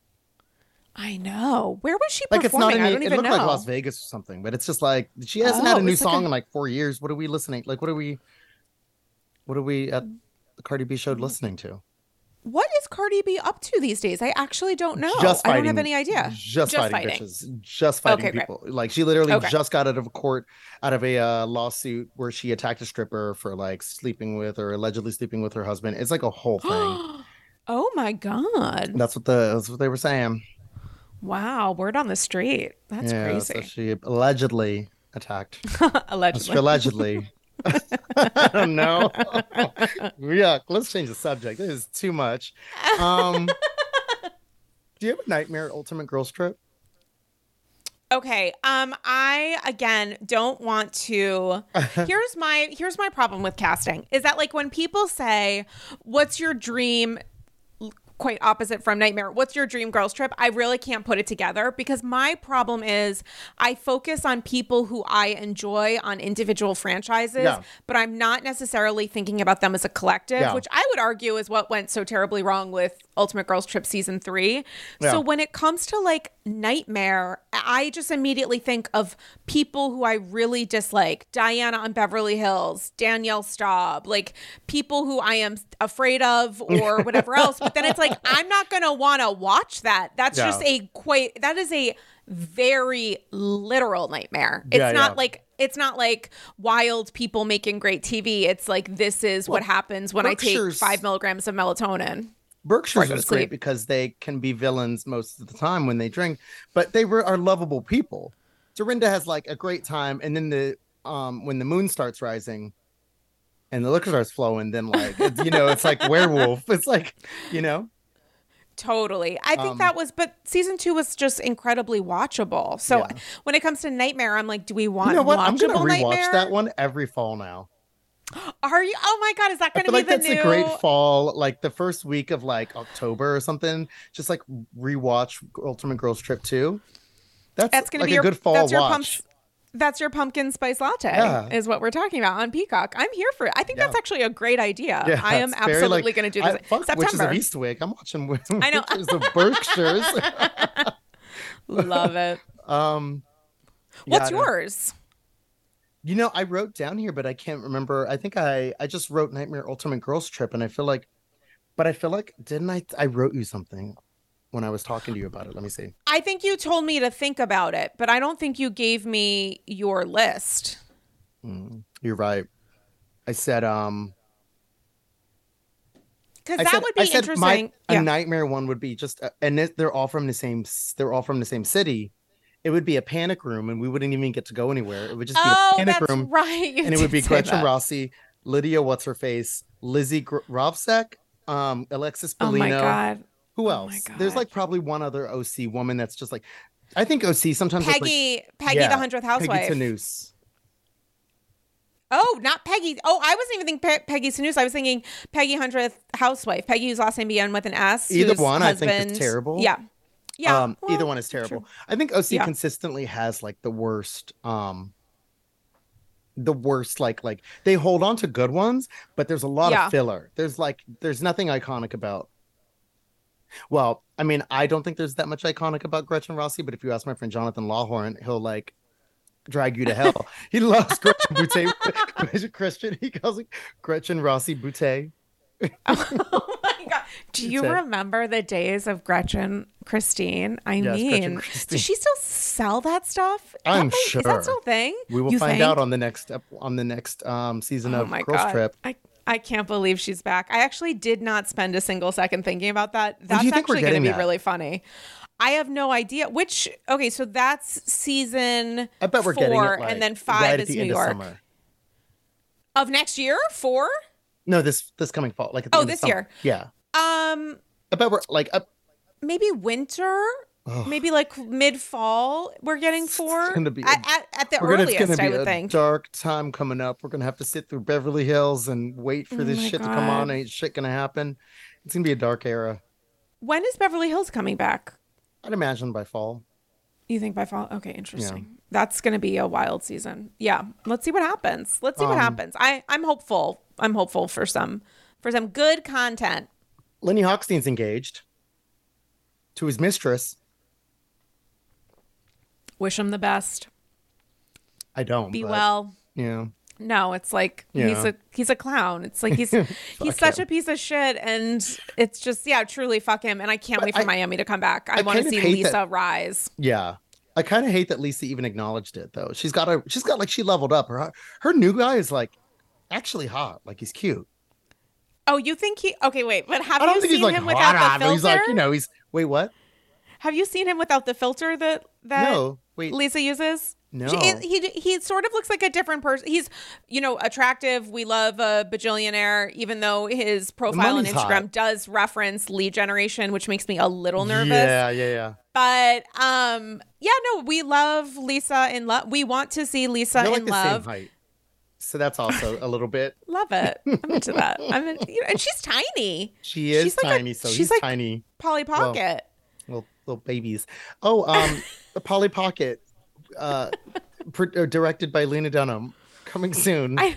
I know. Where was she like performing? It's not I any, don't it even looked know. like Las Vegas or something, but it's just like she hasn't oh, had a new like song a... in like four years. What are we listening? Like, what are we? What are we at the Cardi B show listening to? What is Cardi B up to these days? I actually don't know. Just fighting, I don't have any idea. Just, just fighting, fighting bitches. Just fighting okay, people. great. Like she literally okay. just got out of a court, out of a uh, lawsuit where she attacked a stripper for like sleeping with or allegedly sleeping with her husband. It's like a whole thing. Oh my God. That's what the that's what they were saying. Wow, word on the street. That's yeah, crazy. So she allegedly attacked. allegedly. Allegedly. I don't know. Yeah, let's change the subject. This is too much. Um, do you have a nightmare ultimate girls trip? Okay. Um, I again don't want to. Here's my here's my problem with casting is that like when people say, "What's your dream?" Quite opposite from nightmare. What's your dream girls trip? I really can't put it together because my problem is I focus on people who I enjoy on individual franchises, yeah. but I'm not necessarily thinking about them as a collective, yeah. which I would argue is what went so terribly wrong with Ultimate Girls Trip season three. Yeah. So when it comes to like nightmare, I just immediately think of people who I really dislike. Diana on Beverly Hills, Danielle Staub, like people who I am afraid of or whatever else. But then it's like, like, I'm not going to want to watch that. That's Yeah. just a quite, that is a very literal nightmare. It's Yeah, not yeah. like, it's not like wild people making great T V. It's like, this is Well, what happens when I take Berkshire's- five milligrams of melatonin. Berkshire's go to is great sleep. because they can be villains most of the time when they drink, but they were are lovable people. Dorinda has like a great time, and then the um when the moon starts rising and the liquor starts flowing, then like it's, you know, it's like werewolf. It's like, you know. Totally. I think Um, that was, but season two was just incredibly watchable. So Yeah. when it comes to Nightmare, I'm like, do we want You know what? I'm watchable gonna rewatch Nightmare? that one every fall now. Are you? Oh my God, is that I going to feel be like the that's new? a great fall, like the first week of like October or something. Just like rewatch Ultimate Girls Trip two. That's, That's going like to be a your good fall that's your watch. pumps. That's your pumpkin spice latte, Yeah. is what we're talking about on Peacock. I'm here for it. I think Yeah. that's actually a great idea. Yeah, I am it's very, absolutely like, going to do I- this. fuck September. Witches of Eastwick. I'm watching Witches I know. of Berkshires. Love it. um, What's yeah, I don't- yours? You know, I wrote down here, but I can't remember. I think I I just wrote Nightmare Ultimate Girls Trip, and I feel like, but I feel like didn't I? I wrote you something when I was talking to you about it. Let me see. I think you told me to think about it, but I don't think you gave me your list. Mm, you're right. I said um. Because I that said, would be I said interesting. My, yeah. A nightmare one would be just, uh, and it- they're all from the same. s- They're all from the same city. It would be a panic room, and we wouldn't even get to go anywhere. It would just be oh, a panic that's room, right. You and it would did be say Gretchen that. Rossi, Lydia, what's her face, Lizzie Gr- Rovsek, um, Alexis Oh my Bellino. God. Who Oh my else? There's God. like probably one other O C woman that's just like, I think O C sometimes it's like- Peggy, Peggy yeah, the hundredth housewife. Peggy Tanous. Oh, not Peggy. Oh, I wasn't even thinking Pe- Peggy Sinus. I was thinking Peggy hundredth housewife. Peggy whose last name began with an S. Either whose one I think is husband- terrible. Yeah. Yeah. Um, well, either one is terrible. true. I think O C Yeah. consistently has like the worst, um, the worst, like, like they hold on to good ones, but there's a lot Yeah. of filler. There's like, there's nothing iconic about. Well, I mean, I don't think there's that much iconic about Gretchen Rossi, but if you ask my friend Jonathan Lawhorn, he'll like drag you to hell. He loves Gretchen Boutte. Christian, he calls it Gretchen Rossi Boutte. Oh my God. Do you It's a- remember the days of Gretchen Christine? I Yes, Gretchen mean, Christine. does she still sell that stuff? Is I'm that thing- Is sure. that still a thing? We will You find think? out on the next ep- on the next um season Oh of my Girls God. Trip. I, I can't believe she's back. I actually did not spend a single second thinking about that. do That's you think we're actually going to getting be that? really funny. I have no idea. Which, okay, so that's season I bet we're four, getting it like, and then five right at is the New end York. of summer. Of next year? Four? No, this this coming fall, like at the Oh, end of this summer. year. Yeah, Um, I bet we're like up. maybe winter? Ugh. Maybe like mid fall we're getting four? gonna be a- at, at, at the We're gonna, it's earliest, gonna I be would a think. dark time coming up. We're gonna have to sit through Beverly Hills and wait for Oh this my shit to come on. God. Ain't shit gonna happen. It's gonna be a dark era. When is Beverly Hills coming back? I'd imagine by fall. You think by fall? Okay, interesting. That's going to be a wild season. Yeah, let's see what happens. Let's see what Um, happens. I I'm hopeful. I'm hopeful for some for some good content. Lenny Hochstein's engaged to his mistress. Wish him the best. I don't. Be but, well. Yeah. No, it's like he's Yeah. a he's a clown. It's like he's he's such him. a piece of shit, and it's just yeah, truly fuck him. And I can't But wait for I- Miami to come back. I, I want to kind of see hate Lisa that- rise. Yeah. I kind of hate that Lisa even acknowledged it though. She's got a she's got like she leveled up. Her her new guy is like actually hot. Like he's cute. Oh, you think he? Okay, wait. But have I don't you think seen he's like him hot, without hot, the but he's filter? like, you know, he's wait, what? Have you seen him without the filter that that No, wait. Lisa uses? No. She- he he sort of looks like a different person. He's, you know, attractive. We love a bajillionaire, even though his profile on money's Instagram hot. does reference lead generation, which makes me a little nervous. Yeah, yeah, yeah. But um, yeah, no, we love Lisa in love. We want to see Lisa They're like in the love. same height. So that's also a little bit. Love it. I'm into that. I'm in, you know, and she's tiny. She is She's like a- tiny, so she's he's like tiny. Polly Pocket. Little, little babies. Oh, um, the Polly Pocket, uh, pr- uh, directed by Lena Dunham, coming soon. I-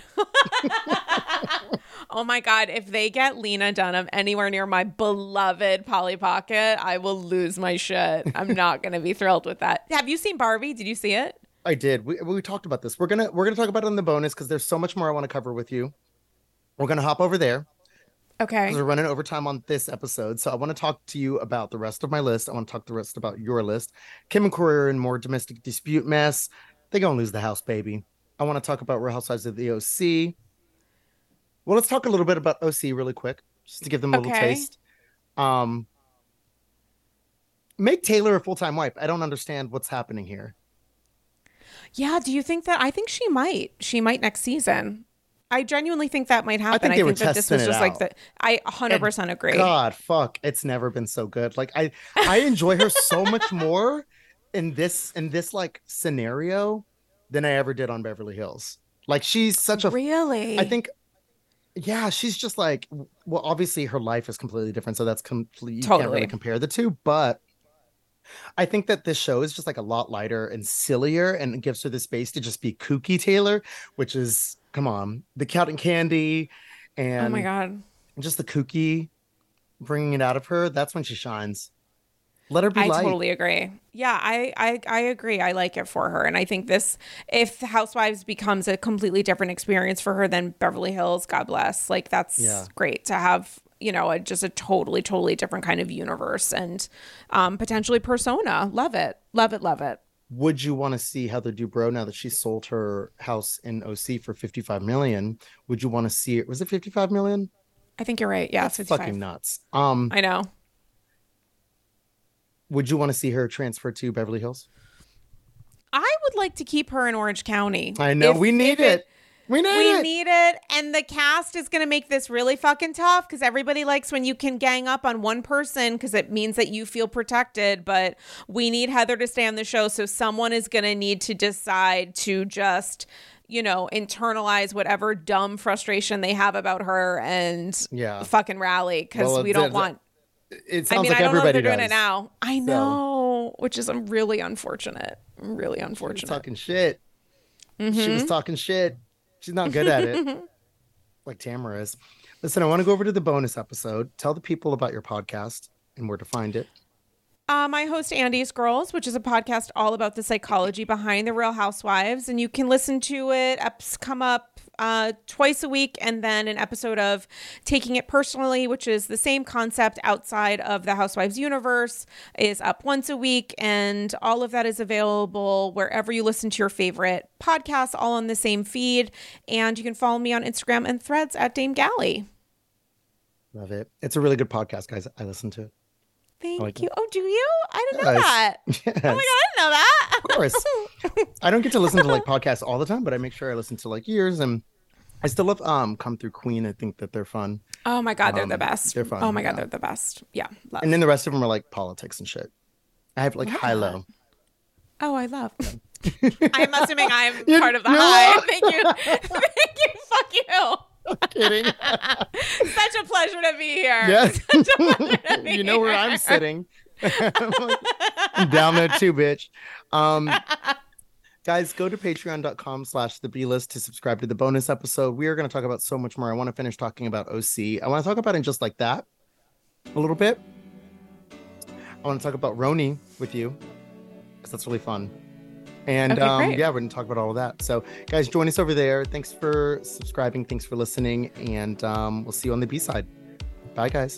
Oh my God, if they get Lena Dunham anywhere near my beloved Polly Pocket, I will lose my shit. I'm not going to be thrilled with that. Have you seen Barbie? Did you see it? I did. We we talked about this. We're gonna we're gonna talk about it in the bonus because there's so much more I want to cover with you. We're gonna hop over there. Okay. Because we're running overtime on this episode. So I want to talk to you about the rest of my list. I want to talk the rest about your list. Kim and Corey are in more domestic dispute mess. They're going to lose the house, baby. I want to talk about Real Housewives of the O C. Well, let's talk a little bit about O C really quick, just to give them a okay. little taste. Um, make Taylor a full-time wife. I don't understand what's happening here. Yeah, do you think that? I think she might. She might next season. I genuinely think that might happen. I think, they I were think that this was just out. like the. I one hundred percent and agree. God, fuck, it's never been so good. Like I, I enjoy her so much more in this in this like scenario than I ever did on Beverly Hills. Like she's such a really. I think. Yeah, she's just like. Well, obviously her life is completely different, so that's completely. You totally. Can't really compare the two, but. I think that this show is just like a lot lighter and sillier, and it gives her the space to just be kooky Taylor, which is, come on, the cotton candy and oh my God, just the kooky, bringing it out of her. That's when she shines. Let her be I light. totally agree. Yeah, I, I I agree. I like it for her. And I think this, if Housewives becomes a completely different experience for her than Beverly Hills, God bless. Like that's yeah. great to have, you know, a, just a totally, totally different kind of universe and um, potentially persona. Love it. Love it. Love it. Would you want to see Heather Dubrow now that she sold her house in O C for fifty-five million? Would you want to see it? Was it fifty-five million? I think you're right. Yeah, That's it's fifty-five. fucking nuts. Um, I know. Would you want to see her transfer to Beverly Hills? I would like to keep her in Orange County. I know. If, we need it. it. We need we it. We need it. And the cast is going to make this really fucking tough because everybody likes when you can gang up on one person because it means that you feel protected. But we need Heather to stay on the show. So someone is going to need to decide to just, you know, internalize whatever dumb frustration they have about her and yeah. fucking rally because well, we don't want. It sounds I mean, like I don't know if everybody they're doing does. it now. I know, so. Which is um, really unfortunate. Really unfortunate. She was talking shit. Mm-hmm. She was talking shit. She's not good at it. Like Tamara is. Listen, I want to go over to the bonus episode. Tell the people about your podcast and where to find it. Um, I host Andy's Girls, which is a podcast all about the psychology behind the Real Housewives. And you can listen to it. Eps come up uh, twice a week. And then an episode of Taking It Personally, which is the same concept outside of the Housewives universe, is up once a week. And all of that is available wherever you listen to your favorite podcasts, all on the same feed. And you can follow me on Instagram and Threads at Dame Galley. Love it. It's a really good podcast, guys. I listen to it. Thank like you. it. Oh, do you? I didn't know Yes. that. Yes. Oh my God, I didn't know that. Of course. I don't get to listen to like podcasts all the time, but I make sure I listen to like years, and I still love um Come Through Queen. I think that they're fun. Oh my God, they're Um, the best. they're fun, Oh my God, yeah. they're the best. Yeah. Love. And then the rest of them are like politics and shit. I have like Love high that. low. Oh, I love. I'm assuming I'm You- part of the you high. are. Thank you. Thank you. Fuck you. I'm kidding. Such a pleasure to be here. Yes. Such a pleasure to be You know where I'm here. sitting. I'm down there too, bitch. Um, guys, go to patreon.com slash the B-list to subscribe to the bonus episode. We are going to talk about so much more. I want to finish talking about O C. I want to talk about it just like that a little bit. I want to talk about Roni with you because that's really fun. And Okay, um, great. yeah, we're going to talk about all of that. So guys, join us over there. Thanks for subscribing. Thanks for listening. And um, we'll see you on the B-side. Bye, guys.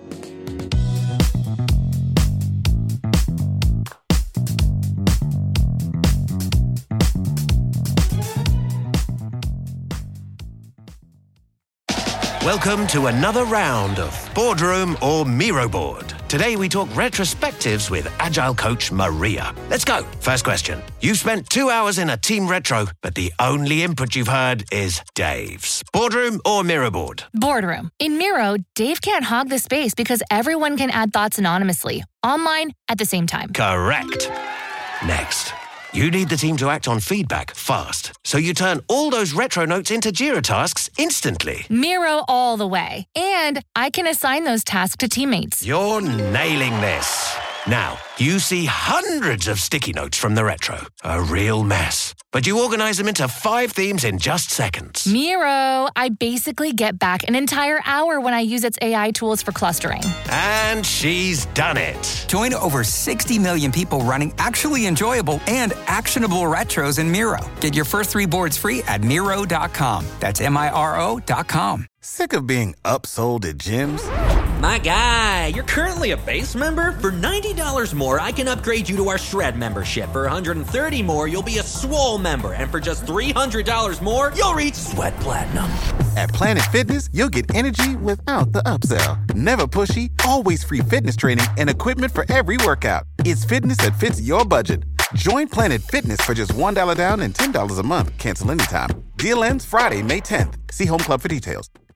Welcome to another round of Boardroom or Miro Board. Today we talk retrospectives with Agile coach Maria. Let's go. First question. You've spent two hours in a team retro, but the only input you've heard is Dave's. Boardroom or Miro Board? Boardroom. In Miro, Dave can't hog the space because everyone can add thoughts anonymously, online at the same time. Correct. Next. You need the team to act on feedback fast, so you turn all those retro notes into Jira tasks instantly. Miro all the way. And I can assign those tasks to teammates. You're nailing this. Now, you see hundreds of sticky notes from the Retro. A real mess. But you organize them into five themes in just seconds. Miro, I basically get back an entire hour when I use its A I tools for clustering. And she's done it. Join over sixty million people running actually enjoyable and actionable retros in Miro. Get your first three boards free at Miro dot com. That's M I R O dot com. Sick of being upsold at gyms? My guy, you're currently a base member? For ninety dollars more, I can upgrade you to our Shred membership. For one hundred thirty dollars more, you'll be a Swole member. And for just three hundred dollars more, you'll reach Sweat Platinum. At Planet Fitness, you'll get energy without the upsell. Never pushy, always free fitness training and equipment for every workout. It's fitness that fits your budget. Join Planet Fitness for just one dollar down and ten dollars a month. Cancel anytime. Deal ends Friday, May tenth. See Home Club for details.